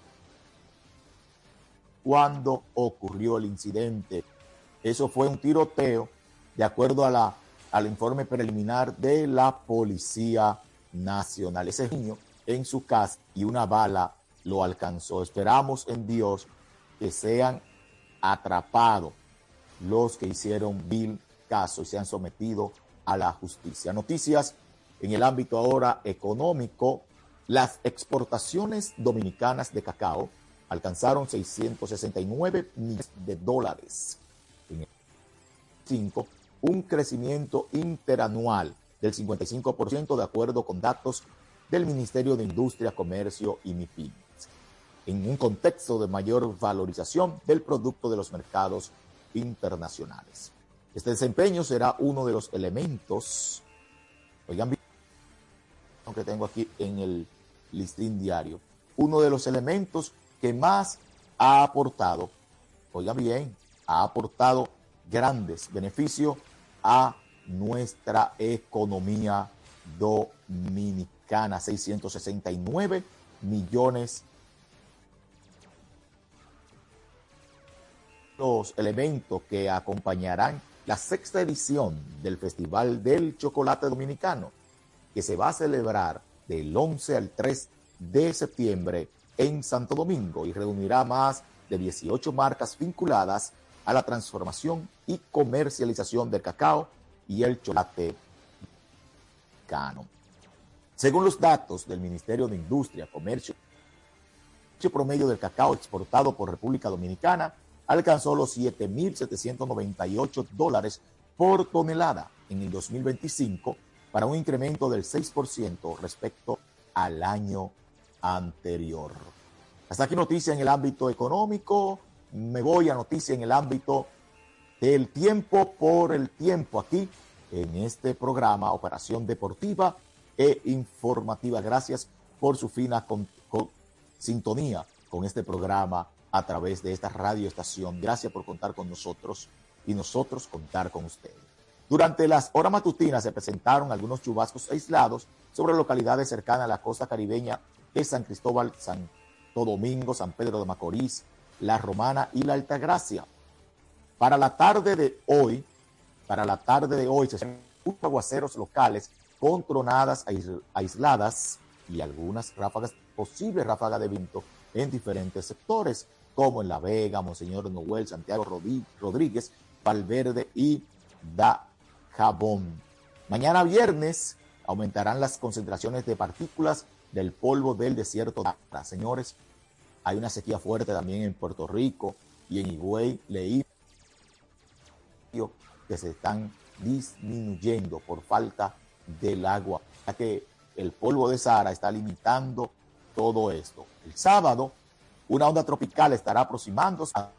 cuando ocurrió el incidente. Eso fue un tiroteo, de acuerdo a la, al informe preliminar de la Policía Nacional. Ese niño en su casa y una bala lo alcanzó. Esperamos en Dios que sean atrapados los que hicieron vil caso y sean sometidos a la justicia. Noticias en el ámbito ahora económico. Las exportaciones dominicanas de cacao alcanzaron seiscientos sesenta y nueve millones de dólares en el cinco, un crecimiento interanual del cincuenta y cinco por ciento de acuerdo con datos del Ministerio de Industria, Comercio y MIPIMES, en un contexto de mayor valorización del producto de los mercados internacionales. Este desempeño será uno de los elementos, oigan bien, aunque tengo aquí en el listín diario, uno de los elementos que más ha aportado, oigan bien, ha aportado grandes beneficios a nuestra economía dominicana. seiscientos sesenta y nueve millones. Los elementos que acompañarán la sexta edición del Festival del Chocolate Dominicano, que se va a celebrar del once al tres de septiembre en Santo Domingo y reunirá más de dieciocho marcas vinculadas a la transformación y comercialización del cacao y el chocolate dominicano. Según los datos del Ministerio de Industria, Comercio, el precio promedio del cacao exportado por República Dominicana alcanzó los siete mil setecientos noventa y ocho dólares por tonelada en el dos mil veinticinco, para un incremento del seis por ciento respecto al año anterior. Hasta aquí noticia en el ámbito económico. Me voy a noticia en el ámbito del tiempo por el tiempo aquí en este programa Operación Deportiva e Informativa. Gracias por su fina con, con, sintonía con este programa a través de esta radioestación. Gracias por contar con nosotros y nosotros contar con ustedes. Durante las horas matutinas se presentaron algunos chubascos aislados sobre localidades cercanas a la costa caribeña de San Cristóbal, Santo Domingo, San Pedro de Macorís, La Romana y La Altagracia. Para la tarde de hoy, para la tarde de hoy se esperan aguaceros locales con tronadas aisladas y algunas ráfagas, posibles ráfagas de viento en diferentes sectores, como en La Vega, Monseñor Noel, Santiago Rodríguez, Valverde y Dajabón. Mañana viernes aumentarán las concentraciones de partículas del polvo del desierto. Señores, hay una sequía fuerte también en Puerto Rico y en Higüey. Leí que se están disminuyendo por falta del agua, ya que el polvo de Sahara está limitando todo esto. El sábado, una onda tropical estará aproximándose a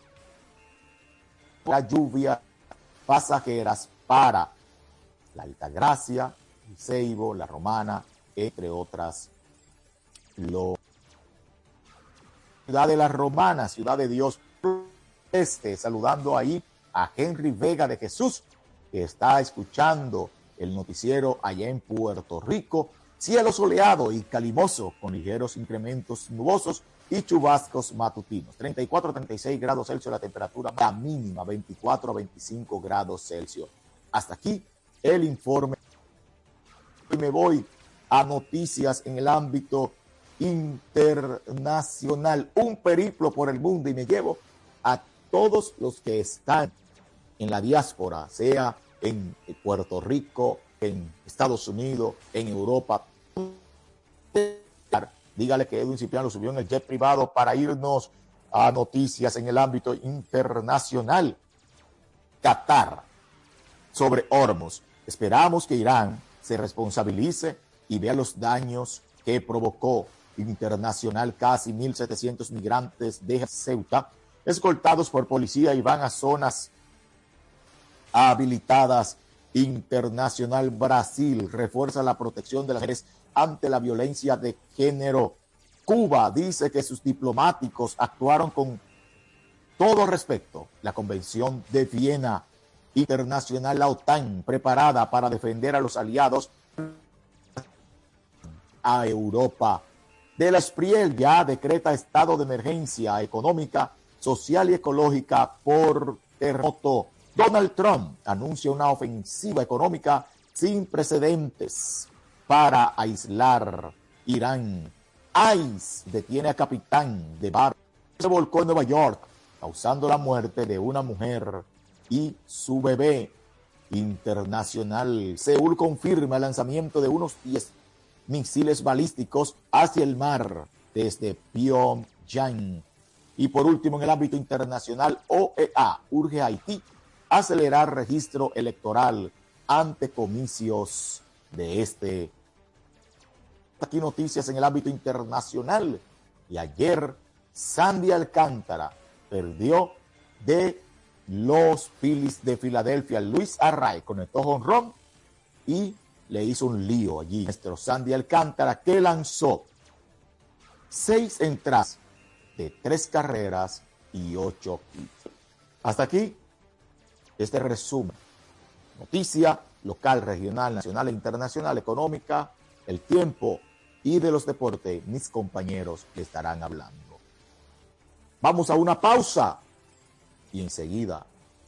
la lluvia pasajeras para La Altagracia, el Ceibo, La Romana, entre otras. Lo... Ciudad de La Romana, Ciudad de Dios Este, saludando ahí a Henry Vega de Jesús, que está escuchando el noticiero allá en Puerto Rico. Cielo soleado y calimoso con ligeros incrementos nubosos y chubascos matutinos. treinta y cuatro a treinta y seis grados Celsius la temperatura, la mínima veinticuatro a veinticinco grados Celsius. Hasta aquí el informe. Hoy me voy a noticias en el ámbito internacional. Un periplo por el mundo y me llevo a todos los que están en la diáspora, sea en Puerto Rico, en Estados Unidos, en Europa. Dígale que Edwin Cipriano subió en el jet privado para irnos a noticias en el ámbito internacional. Qatar sobre Hormuz. Esperamos que Irán se responsabilice y vea los daños que provocó internacional. Casi mil setecientos migrantes de Ceuta, escoltados por policía, y van a zonas habilitadas. Internacional. Brasil refuerza la protección de las mujeres ante la violencia de género. Cuba dice que sus diplomáticos actuaron con todo respeto. La Convención de Viena. Internacional. La OTAN preparada para defender a los aliados a Europa. De la Espriel ya decreta estado de emergencia económica, social y ecológica por terremoto. Donald Trump anuncia una ofensiva económica sin precedentes para aislar Irán. ICE detiene a capitán de bar. Se volcó en Nueva York, causando la muerte de una mujer y su bebé. Internacional. Seúl confirma el lanzamiento de unos diez misiles balísticos hacia el mar desde Pyongyang. Y por último, en el ámbito internacional, O E A urge a Haití a acelerar registro electoral ante comicios de este. Aquí noticias en el ámbito internacional. Y ayer, Sandy Alcántara perdió de los Phillies de Filadelfia. Luis Arraez conectó jonrón y le hizo un lío allí. Nuestro Sandy Alcántara, que lanzó seis entradas de tres carreras y ocho hits. Hasta aquí este resumen. Noticia local, regional, nacional e internacional, económica, el tiempo y de los deportes. Mis compañeros le estarán hablando. Vamos a una pausa y enseguida.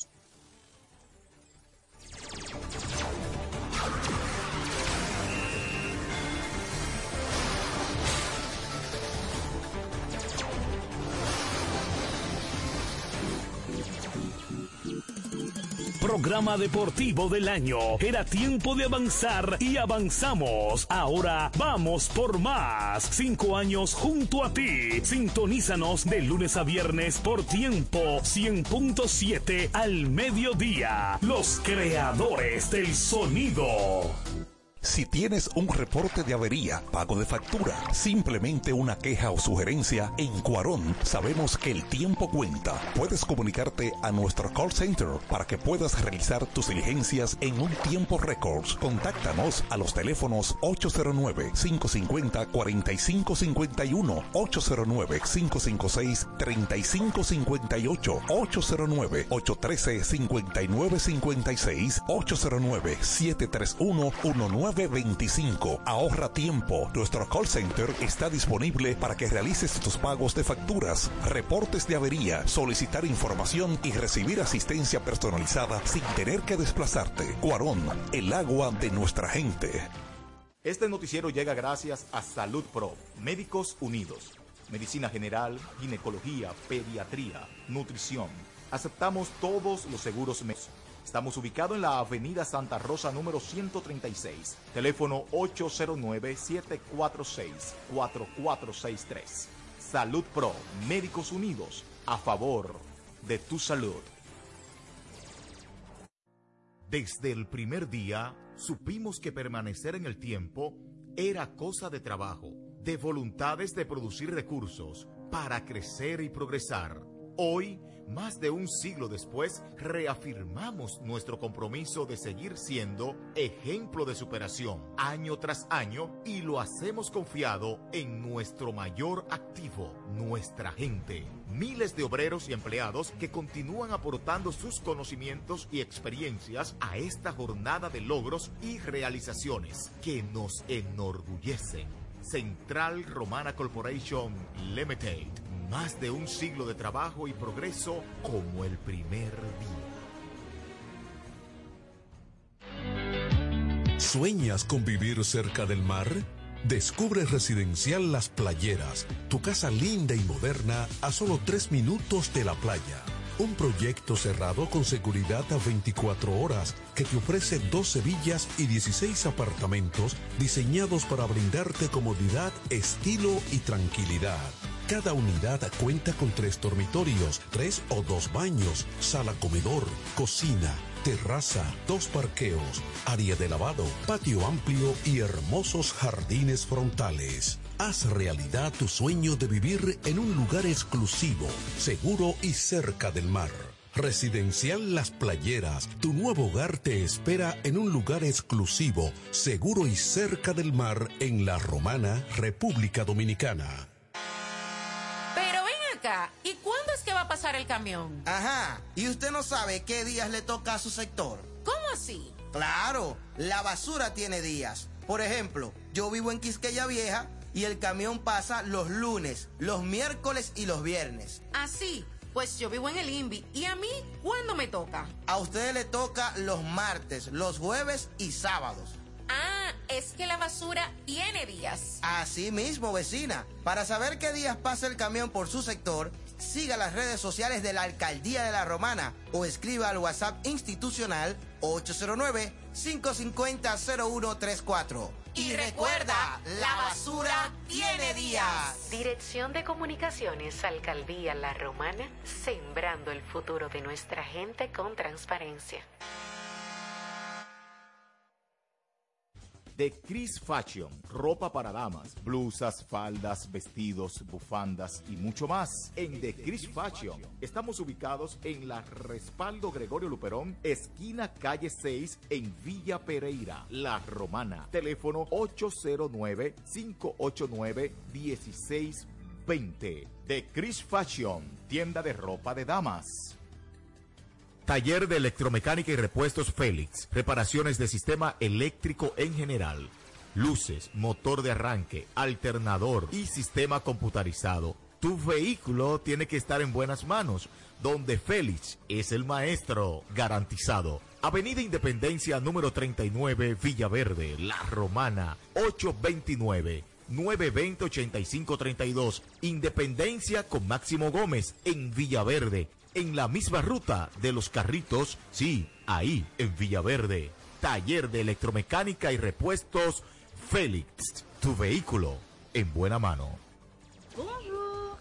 Programa deportivo del año. Era tiempo de avanzar y avanzamos. Ahora vamos por más. Cinco años junto a ti. Sintonízanos de lunes a viernes por tiempo cien punto siete al mediodía. Los creadores del sonido. Si tienes un reporte de avería, pago de factura, simplemente una queja o sugerencia, en Cuarón sabemos que el tiempo cuenta. Puedes comunicarte a nuestro call center para que puedas realizar tus diligencias en un tiempo récord. Contáctanos a los teléfonos ocho cero nueve, cinco cinco cero, cuatro cinco cinco uno, ocho cero nueve, cinco cinco seis, tres cinco cinco ocho, ocho cero nueve, ocho uno tres, cinco nueve cinco seis, ocho cero nueve, siete tres uno, uno nueve veinticinco. Ahorra tiempo. Nuestro call center está disponible para que realices tus pagos de facturas, reportes de avería, solicitar información y recibir asistencia personalizada sin tener que desplazarte. Cuarón, el agua de nuestra gente. Este noticiero llega gracias a Salud Pro, Médicos Unidos. Medicina general, ginecología, pediatría, nutrición. Aceptamos todos los seguros médicos. Estamos ubicados en la avenida Santa Rosa número ciento treinta y seis. Teléfono ocho cero nueve, siete cuatro seis, cuatro cuatro seis tres. Salud Pro, Médicos Unidos, a favor de tu salud. Desde el primer día, supimos que permanecer en el tiempo era cosa de trabajo, de voluntades de producir recursos para crecer y progresar. Hoy, más de un siglo después, reafirmamos nuestro compromiso de seguir siendo ejemplo de superación año tras año, y lo hacemos confiado en nuestro mayor activo, nuestra gente. Miles de obreros y empleados que continúan aportando sus conocimientos y experiencias a esta jornada de logros y realizaciones que nos enorgullecen. Central Romana Corporation Limited. Más de un siglo de trabajo y progreso como el primer día. ¿Sueñas con vivir cerca del mar? Descubre Residencial Las Playeras, tu casa linda y moderna a solo tres minutos de la playa. Un proyecto cerrado con seguridad a veinticuatro horas que te ofrece doce villas y dieciséis apartamentos diseñados para brindarte comodidad, estilo y tranquilidad. Cada unidad cuenta con tres dormitorios, tres o dos baños, sala comedor, cocina, terraza, dos parqueos, área de lavado, patio amplio y hermosos jardines frontales. Haz realidad tu sueño de vivir en un lugar exclusivo, seguro y cerca del mar. Residencial Las Playeras, tu nuevo hogar te espera en un lugar exclusivo, seguro y cerca del mar en La Romana, República Dominicana. ¿Y cuándo es que va a pasar el camión? Ajá, ¿y usted no sabe qué días le toca a su sector? ¿Cómo así? Claro, la basura tiene días. Por ejemplo, yo vivo en Quisqueya Vieja y el camión pasa los lunes, los miércoles y los viernes. Así, pues yo vivo en el INVI. ¿Y a mí cuándo me toca? A usted le toca los martes, los jueves y sábados. Ah, es que la basura tiene días. Así mismo, vecina. Para saber qué días pasa el camión por su sector, siga las redes sociales de la Alcaldía de la Romana o escriba al WhatsApp institucional ocho cero nueve, cinco cinco cero, cero uno tres cuatro. Y recuerda, la basura tiene días. Dirección de Comunicaciones, Alcaldía La Romana, sembrando el futuro de nuestra gente con transparencia. De Chris Fashion, ropa para damas, blusas, faldas, vestidos, bufandas y mucho más. En The Chris Fashion estamos ubicados en la Respaldo Gregorio Luperón, esquina calle seis en Villa Pereira, La Romana. Teléfono ocho cero nueve, cinco ocho nueve, uno seis dos cero. The Chris Fashion, tienda de ropa de damas. Taller de Electromecánica y Repuestos Félix. Reparaciones de sistema eléctrico en general. Luces, motor de arranque, alternador y sistema computarizado. Tu vehículo tiene que estar en buenas manos, donde Félix es el maestro garantizado. Avenida Independencia número treinta y nueve, Villaverde, La Romana, ocho dos nueve, nueve dos cero, ocho cinco tres dos. Independencia con Máximo Gómez en Villaverde. En la misma ruta de los carritos, sí, ahí en Villaverde. Taller de Electromecánica y Repuestos Félix. Tu vehículo en buena mano. Bonjour.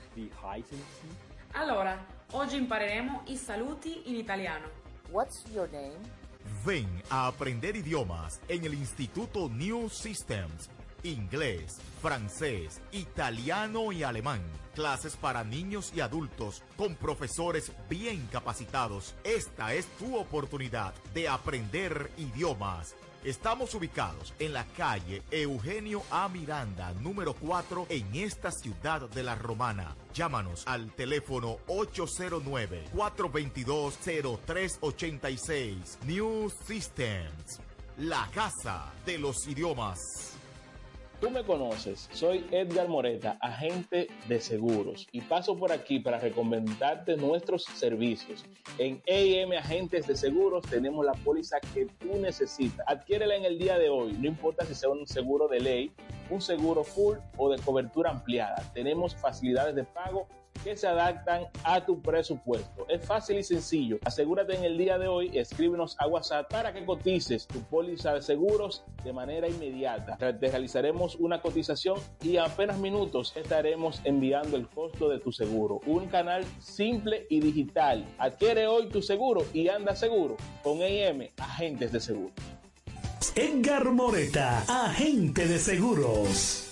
Allora, oggi impareremo i saluti in italiano. What's your name? Ven a aprender idiomas en el Instituto New Systems. Inglés, francés, italiano y alemán. Clases para niños y adultos con profesores bien capacitados. Esta es tu oportunidad de aprender idiomas. Estamos ubicados en la calle Eugenio A. Miranda, número cuatro, en esta ciudad de La Romana. Llámanos al teléfono ocho cero nueve, cuatro dos dos, cero tres ocho seis. New Systems, la casa de los idiomas. Tú me conoces, soy Edgar Moreta, agente de seguros, y paso por aquí para recomendarte nuestros servicios. En A M Agentes de Seguros tenemos la póliza que tú necesitas. Adquiérela en el día de hoy, no importa si sea un seguro de ley, un seguro full o de cobertura ampliada. Tenemos facilidades de pago que se adaptan a tu presupuesto. Es fácil y sencillo. Asegúrate en el día de hoy, escríbenos a WhatsApp para que cotices tu póliza de seguros de manera inmediata. Te realizaremos una cotización y en apenas minutos estaremos enviando el costo de tu seguro. Un canal simple y digital. Adquiere hoy tu seguro y anda seguro con A M Agentes de Seguros. Edgar Moreta, agente de seguros.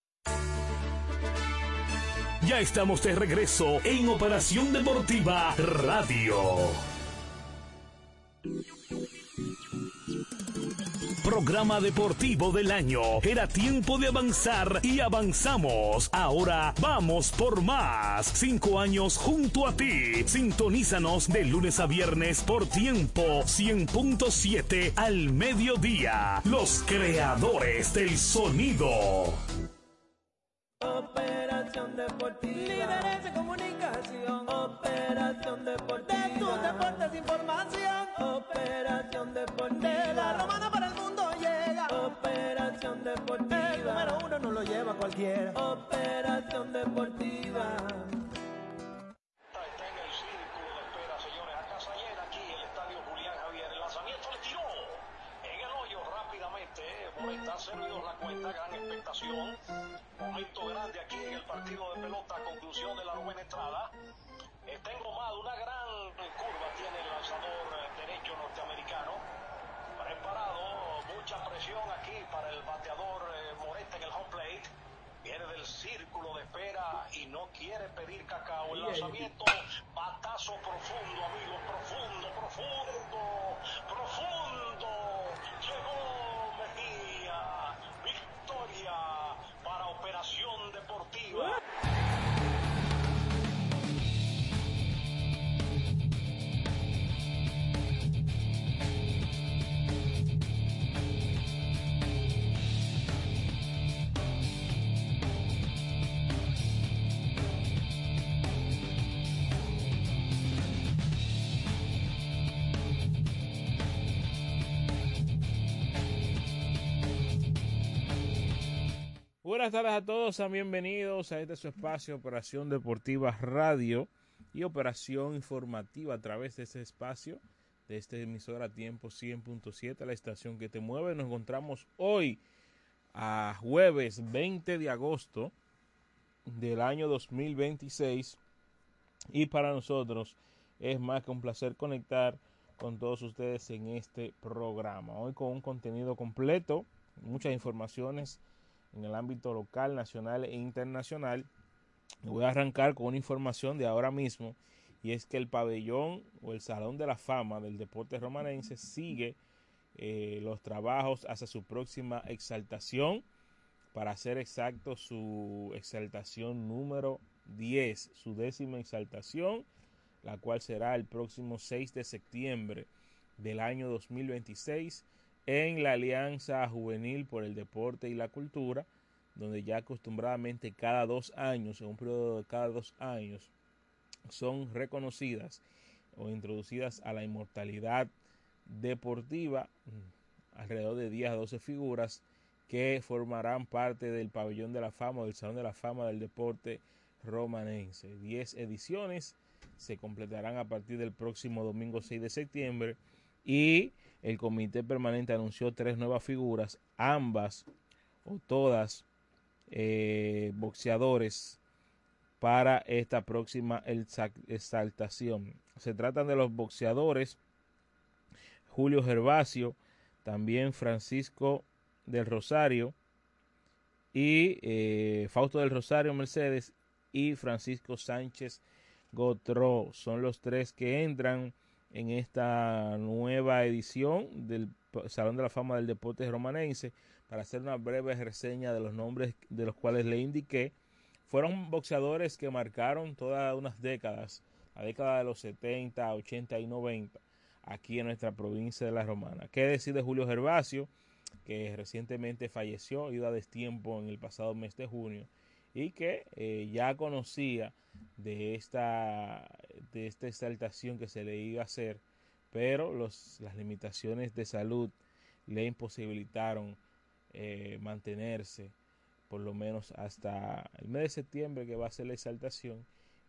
Ya estamos de regreso en Operación Deportiva Radio. Programa deportivo del año. Era tiempo de avanzar y avanzamos. Ahora vamos por más. Cinco años junto a ti. Sintonízanos de lunes a viernes por tiempo cien punto siete al mediodía. Los creadores del sonido. Operación Deportiva. Líderes de comunicación. Operación Deportiva. De tus deportes información. Operación Deportiva. De La Romana para el mundo llega. Operación Deportiva. El número uno no lo lleva cualquiera. Operación Deportiva. Está en el círculo de espera, servidor la cuenta, gran expectación. Momento grande aquí en el partido de pelota, conclusión de la novena entrada. Está engomado, una gran curva tiene el lanzador derecho norteamericano. Preparado, mucha presión aquí para el bateador eh, Moreta en el home plate. Viene del círculo de espera y no quiere pedir cacao. El lanzamiento, batazo profundo, amigos, profundo, profundo, profundo. Llegó Mejía, victoria para Operación Deportiva. Buenas tardes a todos, sean bienvenidos a este su espacio Operación Deportiva Radio y Operación Informativa a través de este espacio, de este emisora Tiempo cien punto siete, la estación que te mueve. Nos encontramos hoy a jueves veinte de agosto del año dos mil veintiséis y para nosotros es más que un placer conectar con todos ustedes en este programa. Hoy con un contenido completo, muchas informaciones en el ámbito local, nacional e internacional. Voy a arrancar con una información de ahora mismo, y es que el pabellón o el Salón de la Fama del Deporte Romanense sigue eh, los trabajos hacia su próxima exaltación, para ser exacto su exaltación número diez, su décima exaltación, la cual será el próximo seis de septiembre del año dos mil veintiséis en la Alianza Juvenil por el Deporte y la Cultura, donde ya acostumbradamente cada dos años, en un periodo de cada dos años, son reconocidas o introducidas a la inmortalidad deportiva alrededor de diez a doce figuras que formarán parte del Pabellón de la Fama o del Salón de la Fama del Deporte Romanense. diez ediciones se completarán a partir del próximo domingo seis de septiembre y el comité permanente anunció tres nuevas figuras, ambas o todas eh, boxeadores para esta próxima exaltación. Se tratan de los boxeadores Julio Gervasio, también Francisco del Rosario y eh, Fausto del Rosario Mercedes y Francisco Sánchez Gotró. Son los tres que entran en esta nueva edición del Salón de la Fama del Deporte Romanense. Para hacer una breve reseña de los nombres de los cuales le indiqué, fueron boxeadores que marcaron todas unas décadas, la década de los setenta, ochenta y noventa, aquí en nuestra provincia de La Romana. ¿Qué decir de Julio Gervasio, que recientemente falleció, ido a destiempo en el pasado mes de junio, y que eh, ya conocía de esta, de esta exaltación que se le iba a hacer, pero los, las limitaciones de salud le imposibilitaron eh, mantenerse por lo menos hasta el mes de septiembre, que va a ser la exaltación,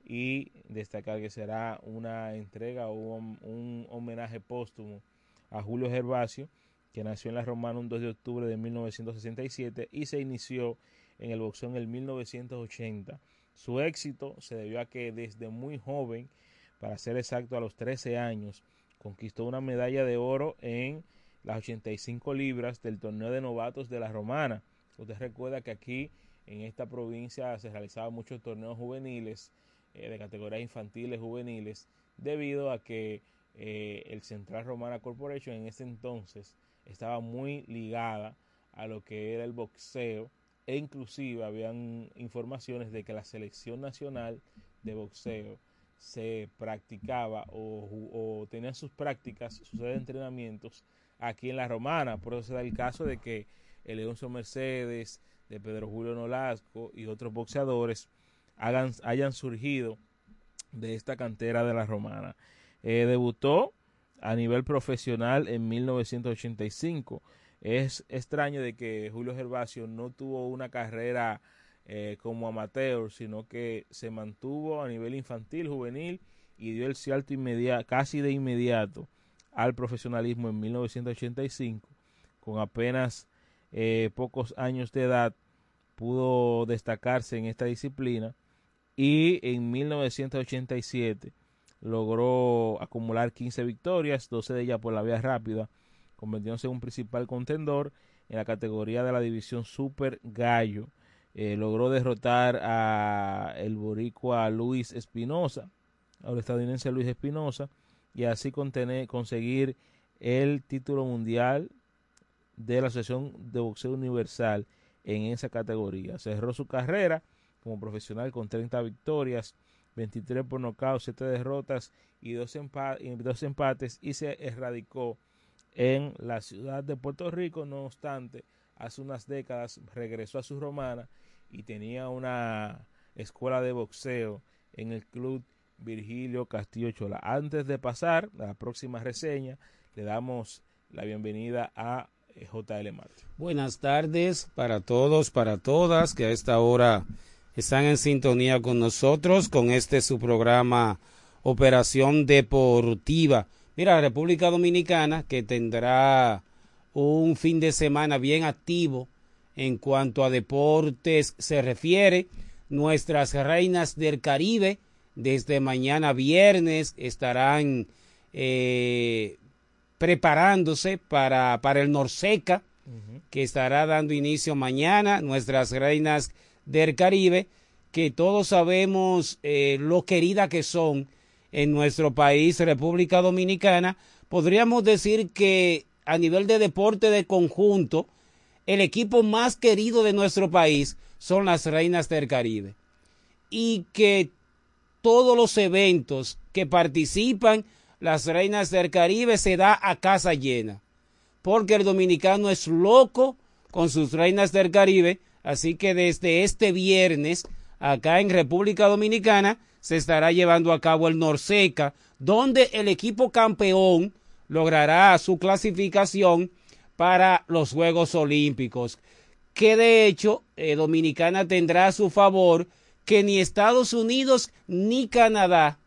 y destacar que será una entrega o un, un homenaje póstumo a Julio Gervasio, que nació en La Romana un dos de octubre de mil novecientos sesenta y siete y se inició en el boxeo en el mil novecientos ochenta. Su éxito se debió a que desde muy joven, para ser exacto a los trece años, conquistó una medalla de oro en las ochenta y cinco libras del torneo de novatos de La Romana. Usted recuerda que aquí en esta provincia se realizaban muchos torneos juveniles, eh, de categorías infantiles juveniles, debido a que eh, el Central Romana Corporation en ese entonces estaba muy ligada a lo que era el boxeo, e inclusive habían informaciones de que la selección nacional de boxeo se practicaba o, o tenía sus prácticas, sus sedes de entrenamientos aquí en La Romana. Por eso se da el caso de que el Leoncio Mercedes, de Pedro Julio Nolasco y otros boxeadores hagan, hayan surgido de esta cantera de La Romana. Eh, debutó a nivel profesional en mil novecientos ochenta y cinco. Es extraño de que Julio Gervasio no tuvo una carrera eh, como amateur, sino que se mantuvo a nivel infantil, juvenil, y dio el salto inmediato, casi de inmediato al profesionalismo en mil novecientos ochenta y cinco, con apenas eh, pocos años de edad, pudo destacarse en esta disciplina y en mil novecientos ochenta y siete logró acumular quince victorias, doce de ellas por la vía rápida, convirtiéndose en un principal contendor en la categoría de la división Super Gallo. Eh, logró derrotar a el boricua Luis Espinosa, al estadounidense Luis Espinosa, y así contener, conseguir el título mundial de la Asociación de Boxeo Universal en esa categoría. Cerró su carrera como profesional con treinta victorias, veintitrés por nocaut, siete derrotas y dos, empa y dos empates, y se erradicó en la ciudad de Puerto Rico. No obstante, hace unas décadas regresó a su romana y tenía una escuela de boxeo en el club Virgilio Castillo Chola. Antes de pasar a la próxima reseña, le damos la bienvenida a J L Marte. Buenas tardes para todos, para todas que a esta hora están en sintonía con nosotros con este su programa Operación Deportiva. Mira, la República Dominicana que tendrá un fin de semana bien activo en cuanto a deportes se refiere. Nuestras reinas del Caribe desde mañana viernes estarán eh, preparándose para, para el Norseca, uh-huh, que estará dando inicio mañana. Nuestras reinas del Caribe, que todos sabemos eh, lo querida que son en nuestro país, República Dominicana. Podríamos decir que a nivel de deporte de conjunto, el equipo más querido de nuestro país son las reinas del Caribe. Y que todos los eventos que participan las reinas del Caribe se da a casa llena, porque el dominicano es loco con sus reinas del Caribe. Así que desde este viernes acá en República Dominicana se estará llevando a cabo el Norseca, donde el equipo campeón logrará su clasificación para los Juegos Olímpicos, que de hecho eh, Dominicana tendrá a su favor que ni Estados Unidos ni Canadá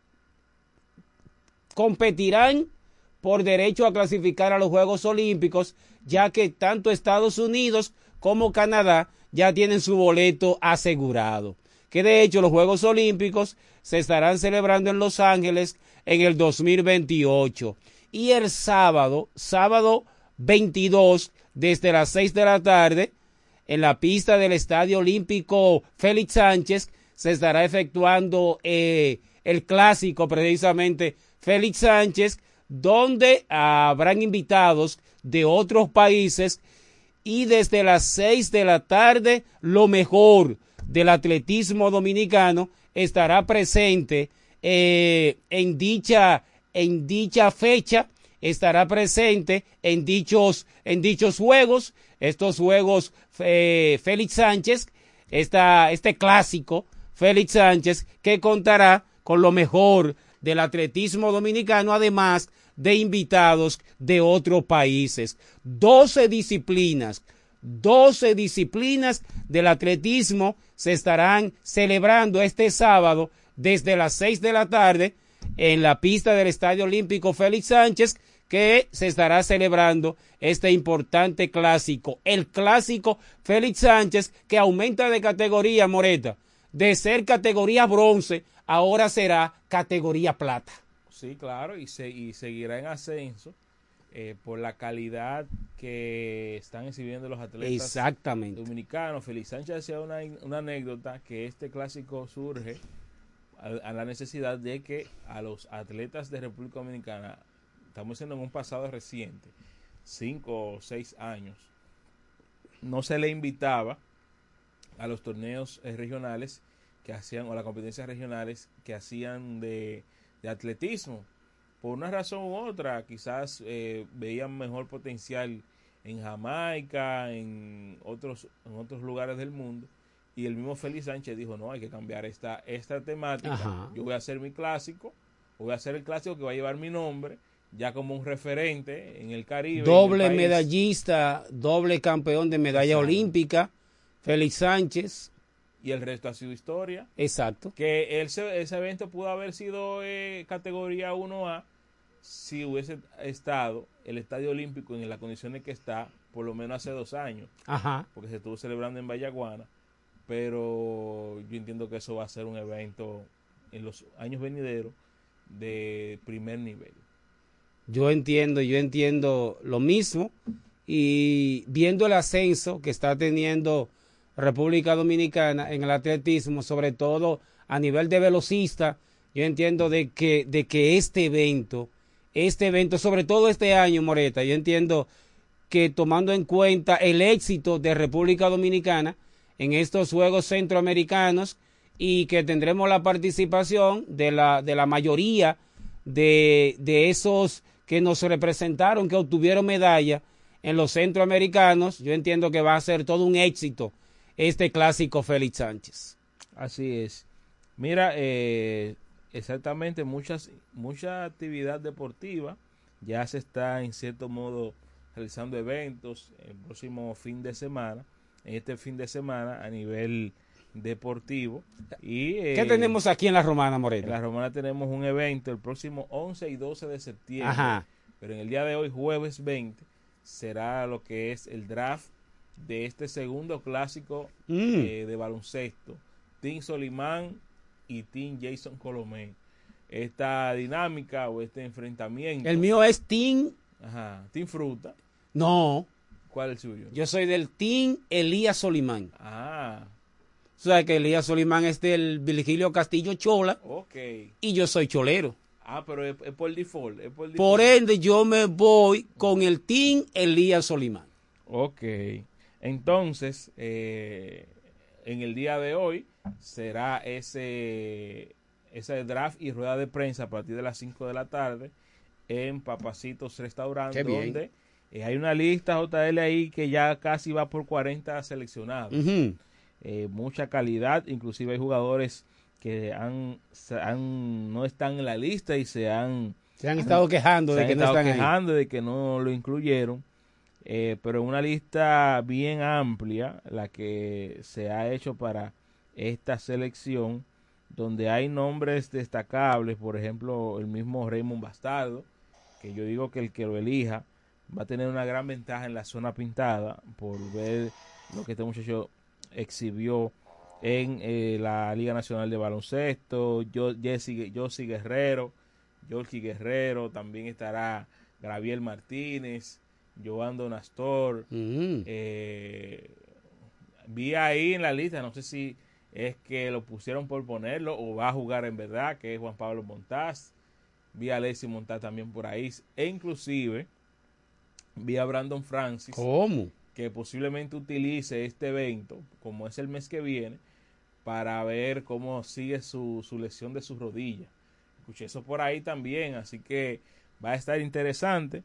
competirán por derecho a clasificar a los Juegos Olímpicos, ya que tanto Estados Unidos como Canadá ya tienen su boleto asegurado. Que de hecho los Juegos Olímpicos se estarán celebrando en Los Ángeles en el dos mil veintiocho. Y el sábado, sábado veintidós, desde las seis de la tarde, en la pista del Estadio Olímpico Félix Sánchez, se estará efectuando eh, el clásico, precisamente Félix Sánchez, donde habrán invitados de otros países, y desde las seis de la tarde lo mejor del atletismo dominicano estará presente eh, en dicha en dicha fecha, estará presente en dichos en dichos juegos, estos juegos eh, Félix Sánchez, esta, este clásico Félix Sánchez, que contará con lo mejor del atletismo dominicano, además de invitados de otros países. doce disciplinas, doce disciplinas del atletismo se estarán celebrando este sábado desde las seis de la tarde en la pista del Estadio Olímpico Félix Sánchez, que se estará celebrando este importante clásico, el clásico Félix Sánchez, que aumenta de categoría, Moreta, de ser categoría bronce, ahora será categoría plata. Sí, claro, y, se, y seguirá en ascenso eh, por la calidad que están exhibiendo los atletas Exactamente. dominicanos. Félix Sánchez hacía una, una anécdota que este clásico surge a, a la necesidad de que a los atletas de República Dominicana, estamos diciendo en un pasado reciente, cinco o seis años, no se le invitaba a los torneos eh, regionales que hacían, o las competencias regionales que hacían de, de atletismo, por una razón u otra. Quizás eh, veían mejor potencial en Jamaica, en otros, en otros lugares del mundo, y el mismo Félix Sánchez dijo, no, hay que cambiar esta, esta temática. Ajá. Yo voy a hacer mi clásico, voy a hacer el clásico que va a llevar mi nombre, ya como un referente en el Caribe. Doble medallista, doble campeón de medalla Exacto. olímpica, Félix Sánchez. Y el resto ha sido historia. Exacto. Que ese, ese evento pudo haber sido eh, categoría uno A, si hubiese estado el Estadio Olímpico en las condiciones que está, por lo menos hace dos años, Ajá. porque se estuvo celebrando en Vallaguana, pero yo entiendo que eso va a ser un evento en los años venideros de primer nivel. Yo entiendo, yo entiendo lo mismo, y viendo el ascenso que está teniendo República Dominicana en el atletismo, sobre todo a nivel de velocista, yo entiendo de que, de que este evento, este evento, sobre todo este año, Moreta, yo entiendo que tomando en cuenta el éxito de República Dominicana en estos Juegos Centroamericanos y que tendremos la participación de la, de la mayoría de, de esos que nos representaron, que obtuvieron medalla en los centroamericanos, yo entiendo que va a ser todo un éxito este clásico Félix Sánchez. Así es. Mira, eh, exactamente, muchas mucha actividad deportiva, ya se está en cierto modo realizando eventos el próximo fin de semana, en este fin de semana a nivel deportivo. Y, eh, ¿qué tenemos aquí en La Romana, Moreta? En La Romana tenemos un evento el próximo once y doce de septiembre. Ajá. Pero en el día de hoy, jueves veinte, será lo que es el draft de este segundo clásico Mm. eh, de baloncesto, Team Solimán y Team Jason Colomé. Esta dinámica o este enfrentamiento. El mío es Team... Ajá, Team Fruta. No. ¿Cuál es el suyo? Yo soy del Team Elías Solimán. Ah. O sea que Elías Solimán es del Virgilio Castillo Chola. Ok. Y yo soy cholero. Ah, pero es, es por default. Es por default. Por ende, yo me voy con el Team Elías Solimán. Ok. Entonces, eh, en el día de hoy será ese, ese draft y rueda de prensa a partir de las cinco de la tarde en Papacitos Restaurante, Qué bien. donde eh, hay una lista J L ahí que ya casi va por cuarenta seleccionados. Ujú. Eh, mucha calidad, inclusive hay jugadores que han, se han no están en la lista y se han Se han estado quejando se de han que no estado están ahí. quejando de que no lo incluyeron, eh, pero una lista bien amplia la que se ha hecho para esta selección, donde hay nombres destacables, por ejemplo el mismo Raymond Bastardo, que yo digo que el que lo elija va a tener una gran ventaja en la zona pintada por ver lo que este muchacho exhibió en eh, la Liga Nacional de Baloncesto. Yo, Jesse, Josie Guerrero, Yorkie Guerrero, también estará Gabriel Martínez, Joan Donastor. Mm. eh, vi ahí en la lista, no sé si es que lo pusieron por ponerlo o va a jugar en verdad, que es Juan Pablo Montaz. Vi a Alexis Montaz también por ahí, e inclusive vi a Brandon Francis. ¿Cómo? Que posiblemente utilice este evento, como es el mes que viene, para ver cómo sigue su, su lesión de su rodilla. Escuché eso por ahí también, así que va a estar interesante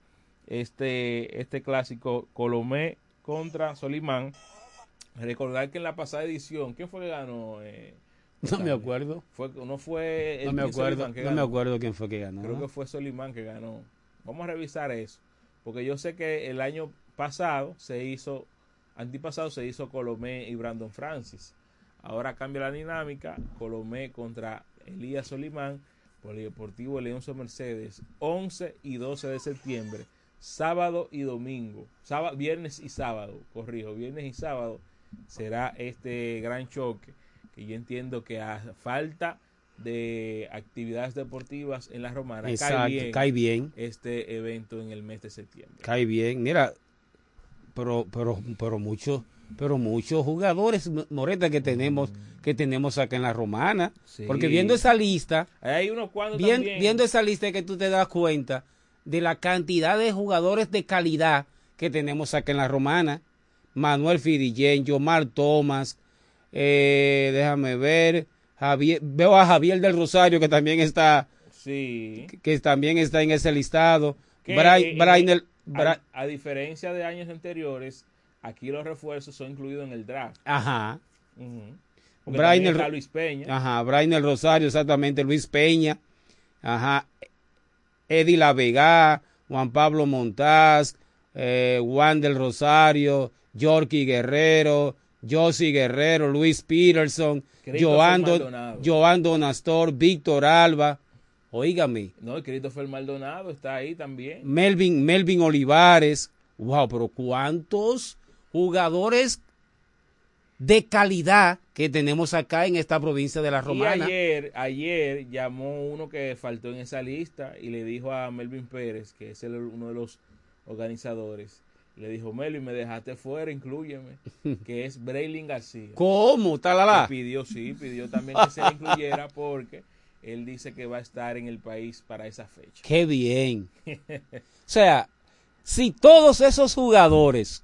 este, este clásico Colomé contra Solimán. Recordar que en la pasada edición, ¿quién fue que ganó? Eh, No me acuerdo. Fue, no fue el No me Team acuerdo, Solimán que no me ganó. acuerdo quién fue que ganó. Creo que fue Solimán que ganó. Vamos a revisar eso, porque yo sé que el año pasado se hizo, antipasado se hizo Colomé y Brandon Francis. Ahora cambia la dinámica, Colomé contra Elías Solimán, Polideportivo Leoncio Mercedes, once y doce de septiembre, sábado y domingo, sábado, viernes y sábado, corrijo, viernes y sábado será este gran choque, que yo entiendo que a falta de actividades deportivas en la Romana, Exacto, cae bien, cae bien. este evento en el mes de septiembre. Cae bien. Mira, pero pero pero muchos pero muchos jugadores, Moreta, que tenemos que tenemos acá en la Romana, Sí. porque viendo esa lista, Hay unos cuantos bien- también. viendo esa lista que tú te das cuenta de la cantidad de jugadores de calidad que tenemos acá en la Romana. Manuel Fidillén, Yomar Thomas, eh, déjame ver, Javier, veo a Javier del Rosario que también está, Sí. que, que también está en ese listado. Que, Bra- eh, Brainer- eh, Bra- a, a diferencia de años anteriores, aquí los refuerzos son incluidos en el draft. Ajá. Ujú. Porque Brainer, también está Luis Peña. Ajá, Brainer Rosario, exactamente, Luis Peña, ajá, Eddie La Vega, Juan Pablo Montaz, eh, Juan del Rosario, Yorkie Guerrero, Josie Guerrero, Luis Peterson, Christopher Joan, Don- Maldonado. Joan Donastor, Víctor Alba, Óigame. No, Christopher Maldonado está ahí también. Melvin, Melvin Olivares. Wow, pero ¿cuántos jugadores de calidad que tenemos acá en esta provincia de La Romana? Y ayer, ayer llamó uno que faltó en esa lista y le dijo a Melvin Pérez, que es el, uno de los organizadores, le dijo, Melvin, me dejaste fuera, inclúyeme, que es Braylin García. ¿Cómo? ¿Talala? Que pidió, sí, pidió también que se le incluyera porque él dice que va a estar en el país para esa fecha. ¡Qué bien! O sea, si todos esos jugadores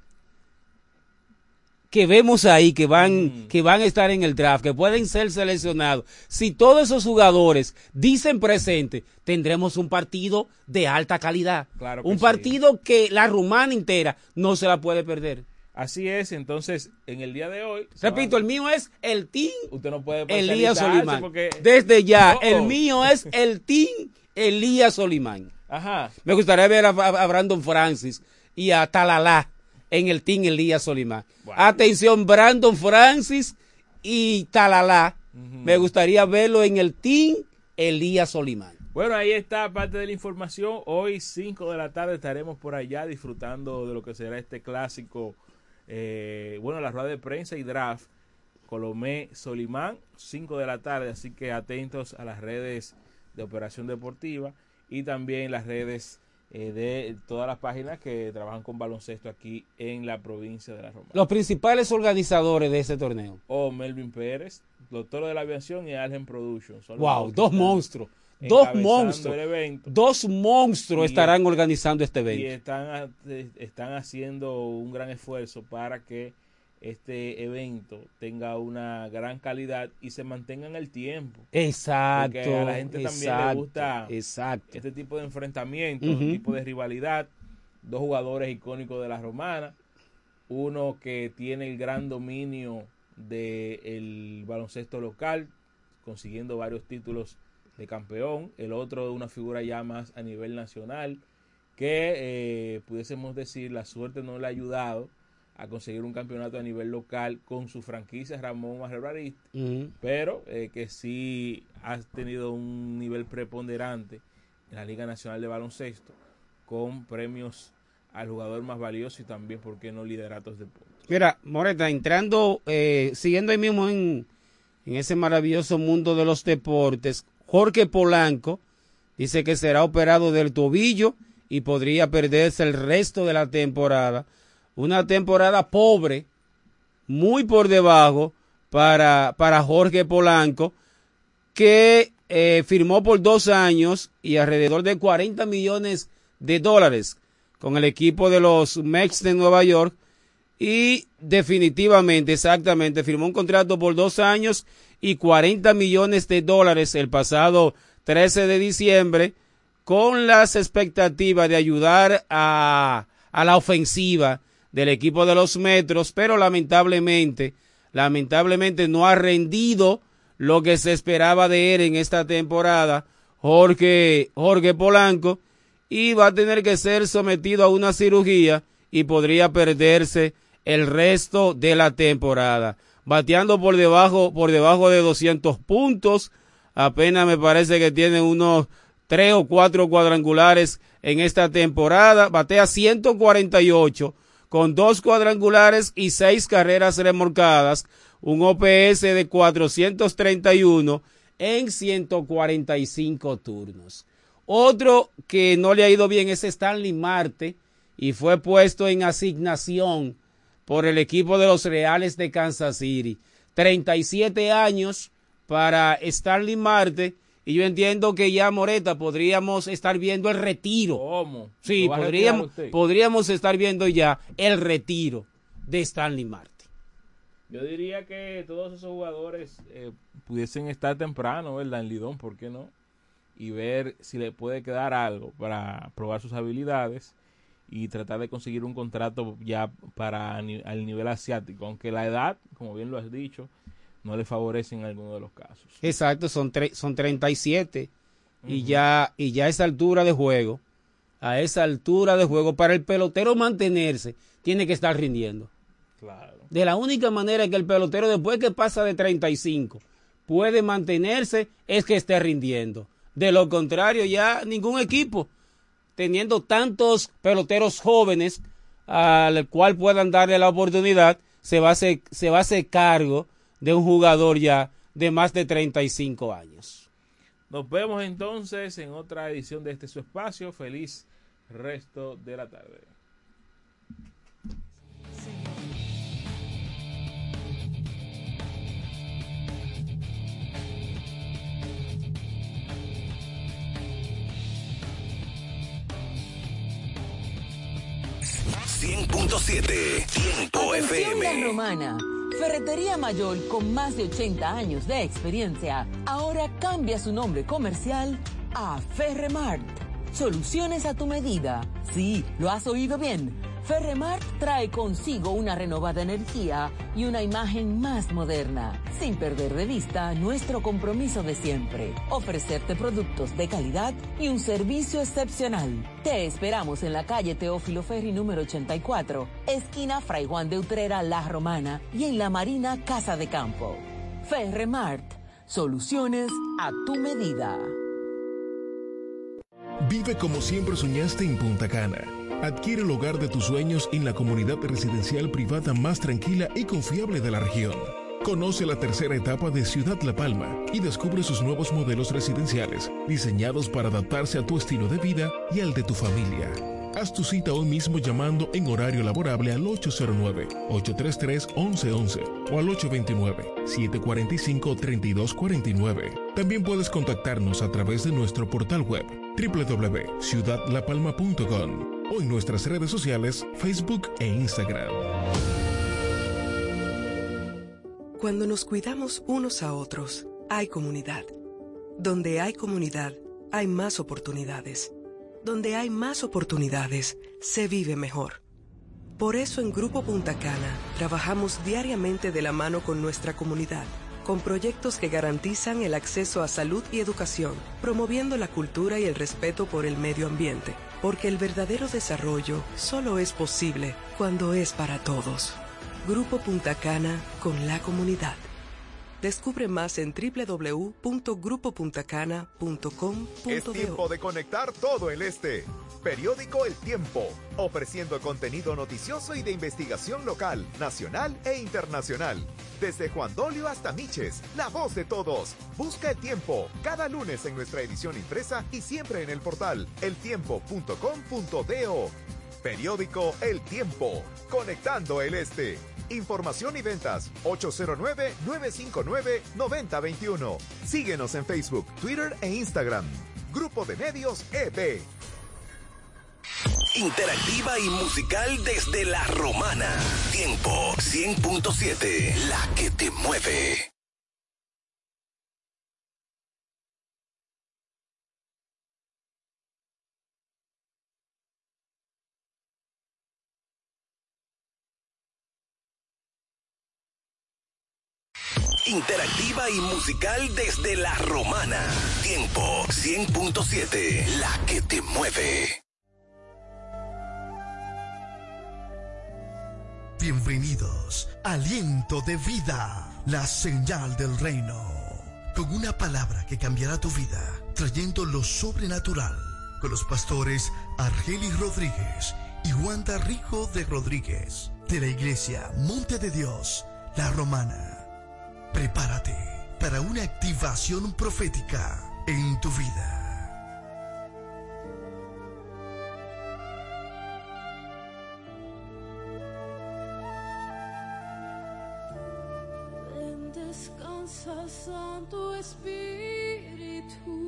que vemos ahí, que van, mm. que van a estar en el draft, que pueden ser seleccionados, si todos esos jugadores dicen presente, tendremos un partido de alta calidad. Claro que un sí. partido que la Romana entera no se la puede perder. Así es, entonces, en el día de hoy... Repito, va... el mío es el team Usted no puede Elías Solimán. Porque... Desde ya, oh, oh. el mío es el team Elías Solimán. Ajá. Me gustaría ver a, a, a Brandon Francis y a Talalá en el team Elías Solimán. Wow. Atención, Brandon Francis y Talalá. Uh-huh. Me gustaría verlo en el team Elías Solimán. Bueno, ahí está parte de la información. Hoy, cinco de la tarde, estaremos por allá disfrutando de lo que será este clásico. Eh, bueno, la rueda de prensa y draft. Colomé Solimán, cinco de la tarde. Así que atentos a las redes de Operación Deportiva y también las redes Eh, de todas las páginas que trabajan con baloncesto aquí en la provincia de La Romana. Los principales organizadores de ese torneo. O oh, Melvin Pérez, Doctor de la Aviación y Algen Production. Son wow, dos monstruos. Dos monstruos. Dos monstruos estarán y, organizando este evento. Y están, están haciendo un gran esfuerzo para que este evento tenga una gran calidad y se mantenga en el tiempo. Exacto. Porque a la gente también exacto, le gusta exacto. este tipo de enfrentamiento, uh-huh. tipo de rivalidad. Dos jugadores icónicos de La Romana. Uno que tiene el gran dominio del baloncesto local, consiguiendo varios títulos de campeón. El otro una figura ya más a nivel nacional, que eh, pudiésemos decir la suerte no le ha ayudado a conseguir un campeonato a nivel local con su franquicia Ramón Marrero Aristi, uh-huh. pero eh, que sí ha tenido un nivel preponderante en la Liga Nacional de Baloncesto, con premios al jugador más valioso y también, ¿por qué no, lideratos de puntos? Mira, Moreta, entrando, eh, siguiendo ahí mismo en, en ese maravilloso mundo de los deportes, Jorge Polanco dice que será operado del tobillo y podría perderse el resto de la temporada. Una temporada pobre, muy por debajo para, para Jorge Polanco, que eh, firmó por dos años y alrededor de cuarenta millones de dólares con el equipo de los Mets de Nueva York y definitivamente, exactamente, firmó un contrato por dos años y cuarenta millones de dólares el pasado trece de diciembre con las expectativas de ayudar a, a la ofensiva del equipo de los Metros, pero lamentablemente, lamentablemente no ha rendido lo que se esperaba de él en esta temporada, Jorge, Jorge Polanco, y va a tener que ser sometido a una cirugía y podría perderse el resto de la temporada. Bateando por debajo, por debajo de doscientos puntos, apenas me parece que tiene unos tres o cuatro cuadrangulares en esta temporada, batea ciento cuarenta y ocho con dos cuadrangulares y seis carreras remolcadas, un O P S de cuatrocientos treinta y uno en ciento cuarenta y cinco turnos. Otro que no le ha ido bien es Stanley Marte y fue puesto en asignación por el equipo de los Reales de Kansas City. treinta y siete años para Stanley Marte. Y yo entiendo que ya, Moreta, podríamos estar viendo el retiro. ¿Cómo? Sí, podríamos, podríamos estar viendo ya el retiro de Stanley Marte. Yo diría que todos esos jugadores eh, pudiesen estar temprano, ¿verdad? En Lidón, ¿por qué no? Y ver si le puede quedar algo para probar sus habilidades y tratar de conseguir un contrato ya para al nivel asiático. Aunque la edad, como bien lo has dicho, no le favorece en alguno de los casos. Exacto, son tre- son treinta y siete uh-huh. y ya y ya a esa altura de juego, a esa altura de juego para el pelotero mantenerse, tiene que estar rindiendo. Claro. De la única manera que el pelotero después que pasa de treinta y cinco puede mantenerse es que esté rindiendo. De lo contrario, ya ningún equipo, teniendo tantos peloteros jóvenes al cual puedan darle la oportunidad, se va a hacer, se va a hacer cargo de un jugador ya de más de treinta y cinco años. Nos vemos entonces en otra edición de este su espacio. Feliz resto de la tarde. cien punto siete Tiempo F Atención M. La Romana. Ferretería Mayor con más de ochenta años de experiencia, ahora cambia su nombre comercial a Ferremart. Soluciones a tu medida. Sí, lo has oído bien. Ferremart trae consigo una renovada energía y una imagen más moderna, sin perder de vista nuestro compromiso de siempre, ofrecerte productos de calidad y un servicio excepcional. Te esperamos en la calle Teófilo Ferri número ochenta y cuatro, esquina Fray Juan de Utrera, La Romana, y en La Marina, Casa de Campo. Ferremart, soluciones a tu medida. Vive como siempre soñaste en Punta Cana. Adquiere el hogar de tus sueños en la comunidad residencial privada más tranquila y confiable de la región. Conoce la tercera etapa de Ciudad La Palma y descubre sus nuevos modelos residenciales, diseñados para adaptarse a tu estilo de vida y al de tu familia. Haz tu cita hoy mismo llamando en horario laborable al ocho cero nueve, ocho tres tres, once once o al ocho dos nueve, siete cuatro cinco, tres dos cuatro nueve. También puedes contactarnos a través de nuestro portal web doble u doble u doble u punto ciudad la palma punto com o en nuestras redes sociales Facebook e Instagram. Cuando nos cuidamos unos a otros, hay comunidad. Donde hay comunidad, hay más oportunidades. Donde hay más oportunidades, se vive mejor. Por eso en Grupo Punta Cana trabajamos diariamente de la mano con nuestra comunidad, con proyectos que garantizan el acceso a salud y educación, promoviendo la cultura y el respeto por el medio ambiente, porque el verdadero desarrollo solo es posible cuando es para todos. Grupo Punta Cana con la comunidad. Descubre más en doble u doble u doble u punto grupo punta cana punto com punto Es do. tiempo de conectar todo el este. Periódico El Tiempo, ofreciendo contenido noticioso y de investigación local, nacional e internacional. Desde Juan Dolio hasta Miches, la voz de todos. Busca El Tiempo cada lunes en nuestra edición impresa y siempre en el portal el tiempo punto com punto do. Periódico El Tiempo, conectando el este. Información y ventas ocho cero nueve, nueve cinco nueve, nueve cero dos uno. Síguenos en Facebook, Twitter e Instagram. Grupo de Medios E B. Interactiva y musical desde La Romana. Tiempo cien punto siete. La que te mueve. Interactiva y musical desde La Romana. Tiempo cien punto siete. La que te mueve. Bienvenidos a Aliento de Vida, la señal del reino. Con una palabra que cambiará tu vida, trayendo lo sobrenatural. Con los pastores Argelis Rodríguez y Wanda Rico de Rodríguez, de la iglesia Monte de Dios, La Romana. Prepárate para una activación profética en tu vida. Ven, descansa, Santo Espíritu.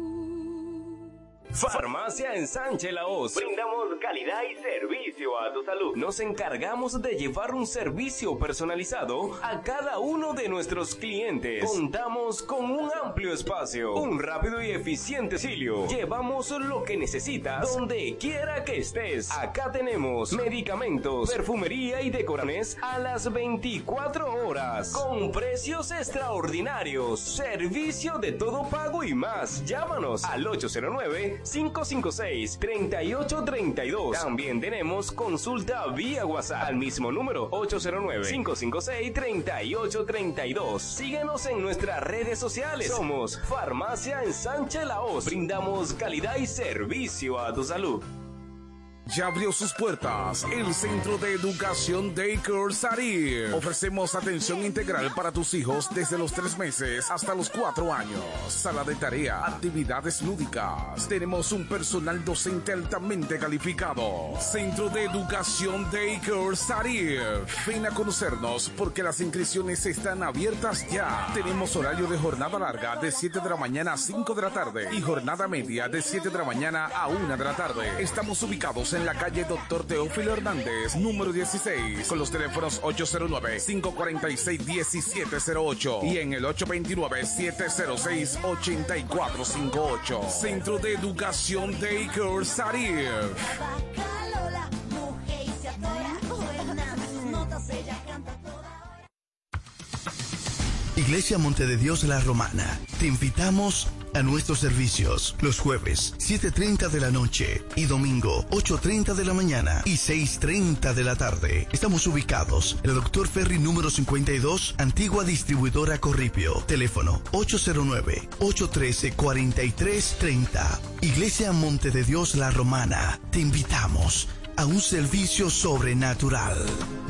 Farmacia Ensanche La Hoz. Brindamos calidad y servicio a tu salud. Nos encargamos de llevar un servicio personalizado a cada uno de nuestros clientes. Contamos con un amplio espacio, un rápido y eficiente auxilio. Llevamos lo que necesitas donde quiera que estés. Acá tenemos medicamentos, perfumería y decoraciones a las veinticuatro horas con precios extraordinarios. Servicio de todo pago y más. Llámanos al ocho cero nueve, cinco cinco seis, tres ocho tres dos. También tenemos consulta vía WhatsApp al mismo número ocho cero nueve, cinco cinco seis, tres ocho tres dos. Síguenos en nuestras redes sociales. Somos Farmacia Ensanche La Hoz. Brindamos calidad y servicio a tu salud. Ya abrió sus puertas el Centro de Educación Daycare Sarir. Ofrecemos atención integral para tus hijos desde los tres meses hasta los cuatro años. Sala de tarea, actividades lúdicas. Tenemos un personal docente altamente calificado. Centro de Educación Daycare Sarir. Ven a conocernos porque las inscripciones están abiertas ya. Tenemos horario de jornada larga de siete de la mañana a cinco de la tarde y jornada media de siete de la mañana a una de la tarde. Estamos ubicados en en la calle Doctor Teófilo Hernández, número dieciséis, con los teléfonos ocho cero nueve, cinco cuatro seis, uno siete cero ocho y en el ocho dos nueve, siete cero seis, ocho cuatro cinco ocho. Centro de Educación Daycare Sarir. Iglesia Monte de Dios La Romana, te invitamos a nuestros servicios los jueves siete y media de la noche y domingo ocho y media de la mañana y seis y media de la tarde. Estamos ubicados en el Doctor Ferry número cincuenta y dos, antigua distribuidora Corripio. Teléfono ocho cero nueve, ocho uno tres, cuatro tres tres cero. Iglesia Monte de Dios La Romana, te invitamos a un servicio sobrenatural.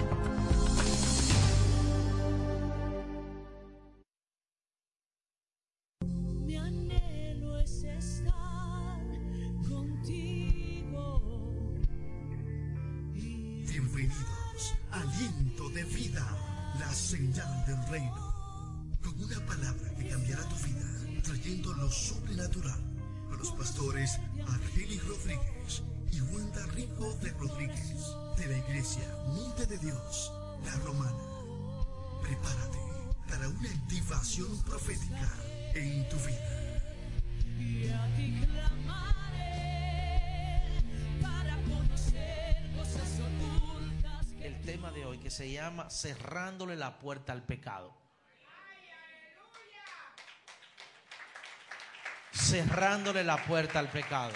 Señal del reino, con una palabra que cambiará tu vida, trayendo lo sobrenatural a los pastores Argelis Rodríguez y Wanda Rico de Rodríguez, de la Iglesia Monte de Dios, La Romana. Prepárate para una activación profética en tu vida. Y a ti clamaré para conocer cosas ocultas. El tema de hoy que se llama cerrándole la puerta al pecado. Cerrándole la puerta al pecado.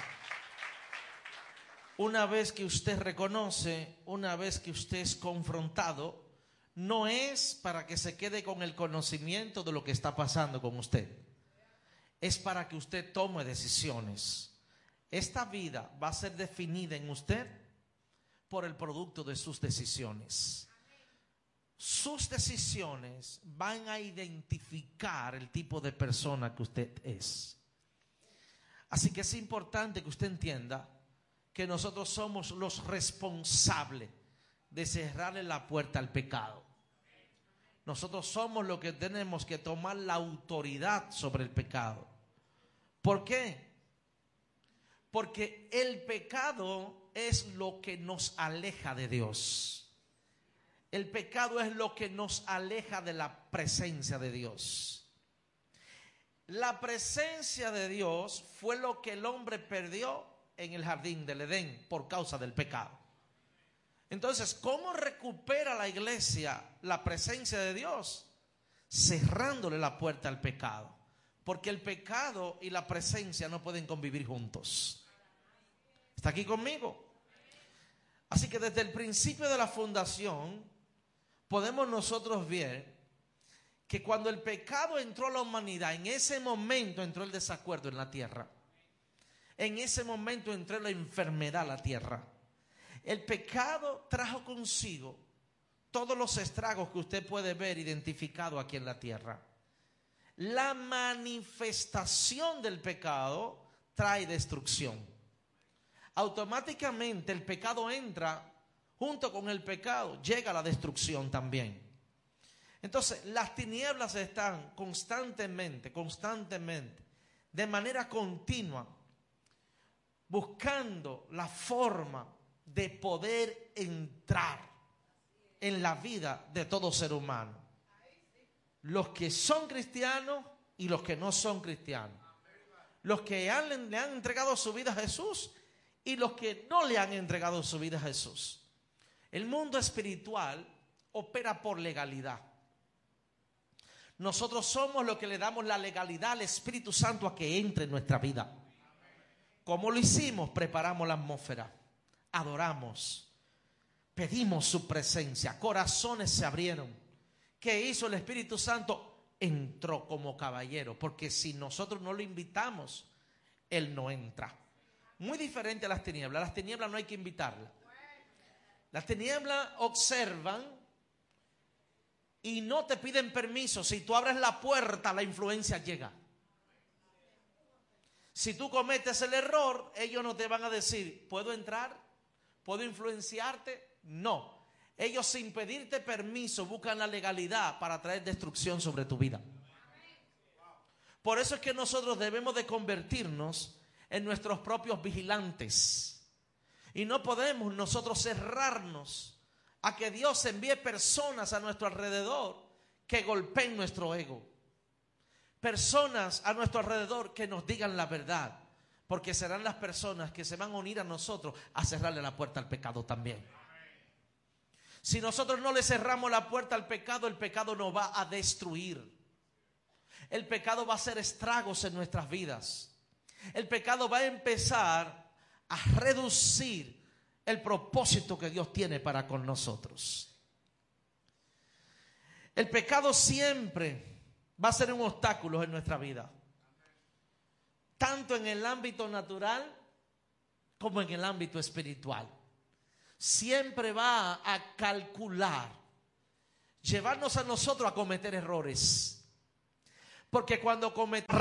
Una vez que usted reconoce, una vez que usted es confrontado, no es para que se quede con el conocimiento de lo que está pasando con usted. Es para que usted tome decisiones. Esta vida va a ser definida en usted por el producto de sus decisiones. Sus decisiones van a identificar el tipo de persona que usted es. Así que es importante que usted entienda que nosotros somos los responsables de cerrarle la puerta al pecado. Nosotros somos los que tenemos que tomar la autoridad sobre el pecado. ¿Por qué? Porque el pecado es lo que nos aleja de Dios. El pecado es lo que nos aleja de la presencia de Dios. La presencia de Dios fue lo que el hombre perdió en el jardín del Edén por causa del pecado. Entonces, ¿cómo recupera la iglesia la presencia de Dios? Cerrándole la puerta al pecado. Porque el pecado y la presencia no pueden convivir juntos. ¿Está aquí conmigo? Así que desde el principio de la fundación podemos nosotros ver que cuando el pecado entró a la humanidad, en ese momento entró el desacuerdo en la tierra. En ese momento entró la enfermedad a la tierra. El pecado trajo consigo todos los estragos que usted puede ver identificados aquí en la tierra. La manifestación del pecado trae destrucción. Automáticamente el pecado entra, junto con el pecado llega la destrucción también. Entonces las tinieblas están constantemente, constantemente, de manera continua, buscando la forma de poder entrar en la vida de todo ser humano. Los que son cristianos y los que no son cristianos. Los que han, le han entregado su vida a Jesús y los que no le han entregado su vida a Jesús. El mundo espiritual opera por legalidad. Nosotros somos los que le damos la legalidad al Espíritu Santo a que entre en nuestra vida. ¿Cómo lo hicimos? Preparamos la atmósfera, adoramos, pedimos su presencia, corazones se abrieron. ¿Qué hizo el Espíritu Santo? Entró como caballero, porque si nosotros no lo invitamos, Él no entra. Muy diferente a las tinieblas. Las tinieblas no hay que invitarlas. Las tinieblas observan y no te piden permiso. Si tú abres la puerta, la influencia llega. Si tú cometes el error, ellos no te van a decir, ¿puedo entrar? ¿Puedo influenciarte? No. Ellos, sin pedirte permiso, buscan la legalidad para traer destrucción sobre tu vida. Por eso es que nosotros debemos de convertirnos en nuestros propios vigilantes. Y no podemos nosotros cerrarnos a que Dios envíe personas a nuestro alrededor que golpeen nuestro ego. Personas a nuestro alrededor que nos digan la verdad. Porque serán las personas que se van a unir a nosotros a cerrarle la puerta al pecado también. Si nosotros no le cerramos la puerta al pecado, el pecado nos va a destruir. El pecado va a hacer estragos en nuestras vidas. El pecado va a empezar a reducir el propósito que Dios tiene para con nosotros. El pecado siempre va a ser un obstáculo en nuestra vida. Tanto en el ámbito natural como en el ámbito espiritual. Siempre va a calcular, llevarnos a nosotros a cometer errores. Porque cuando cometemos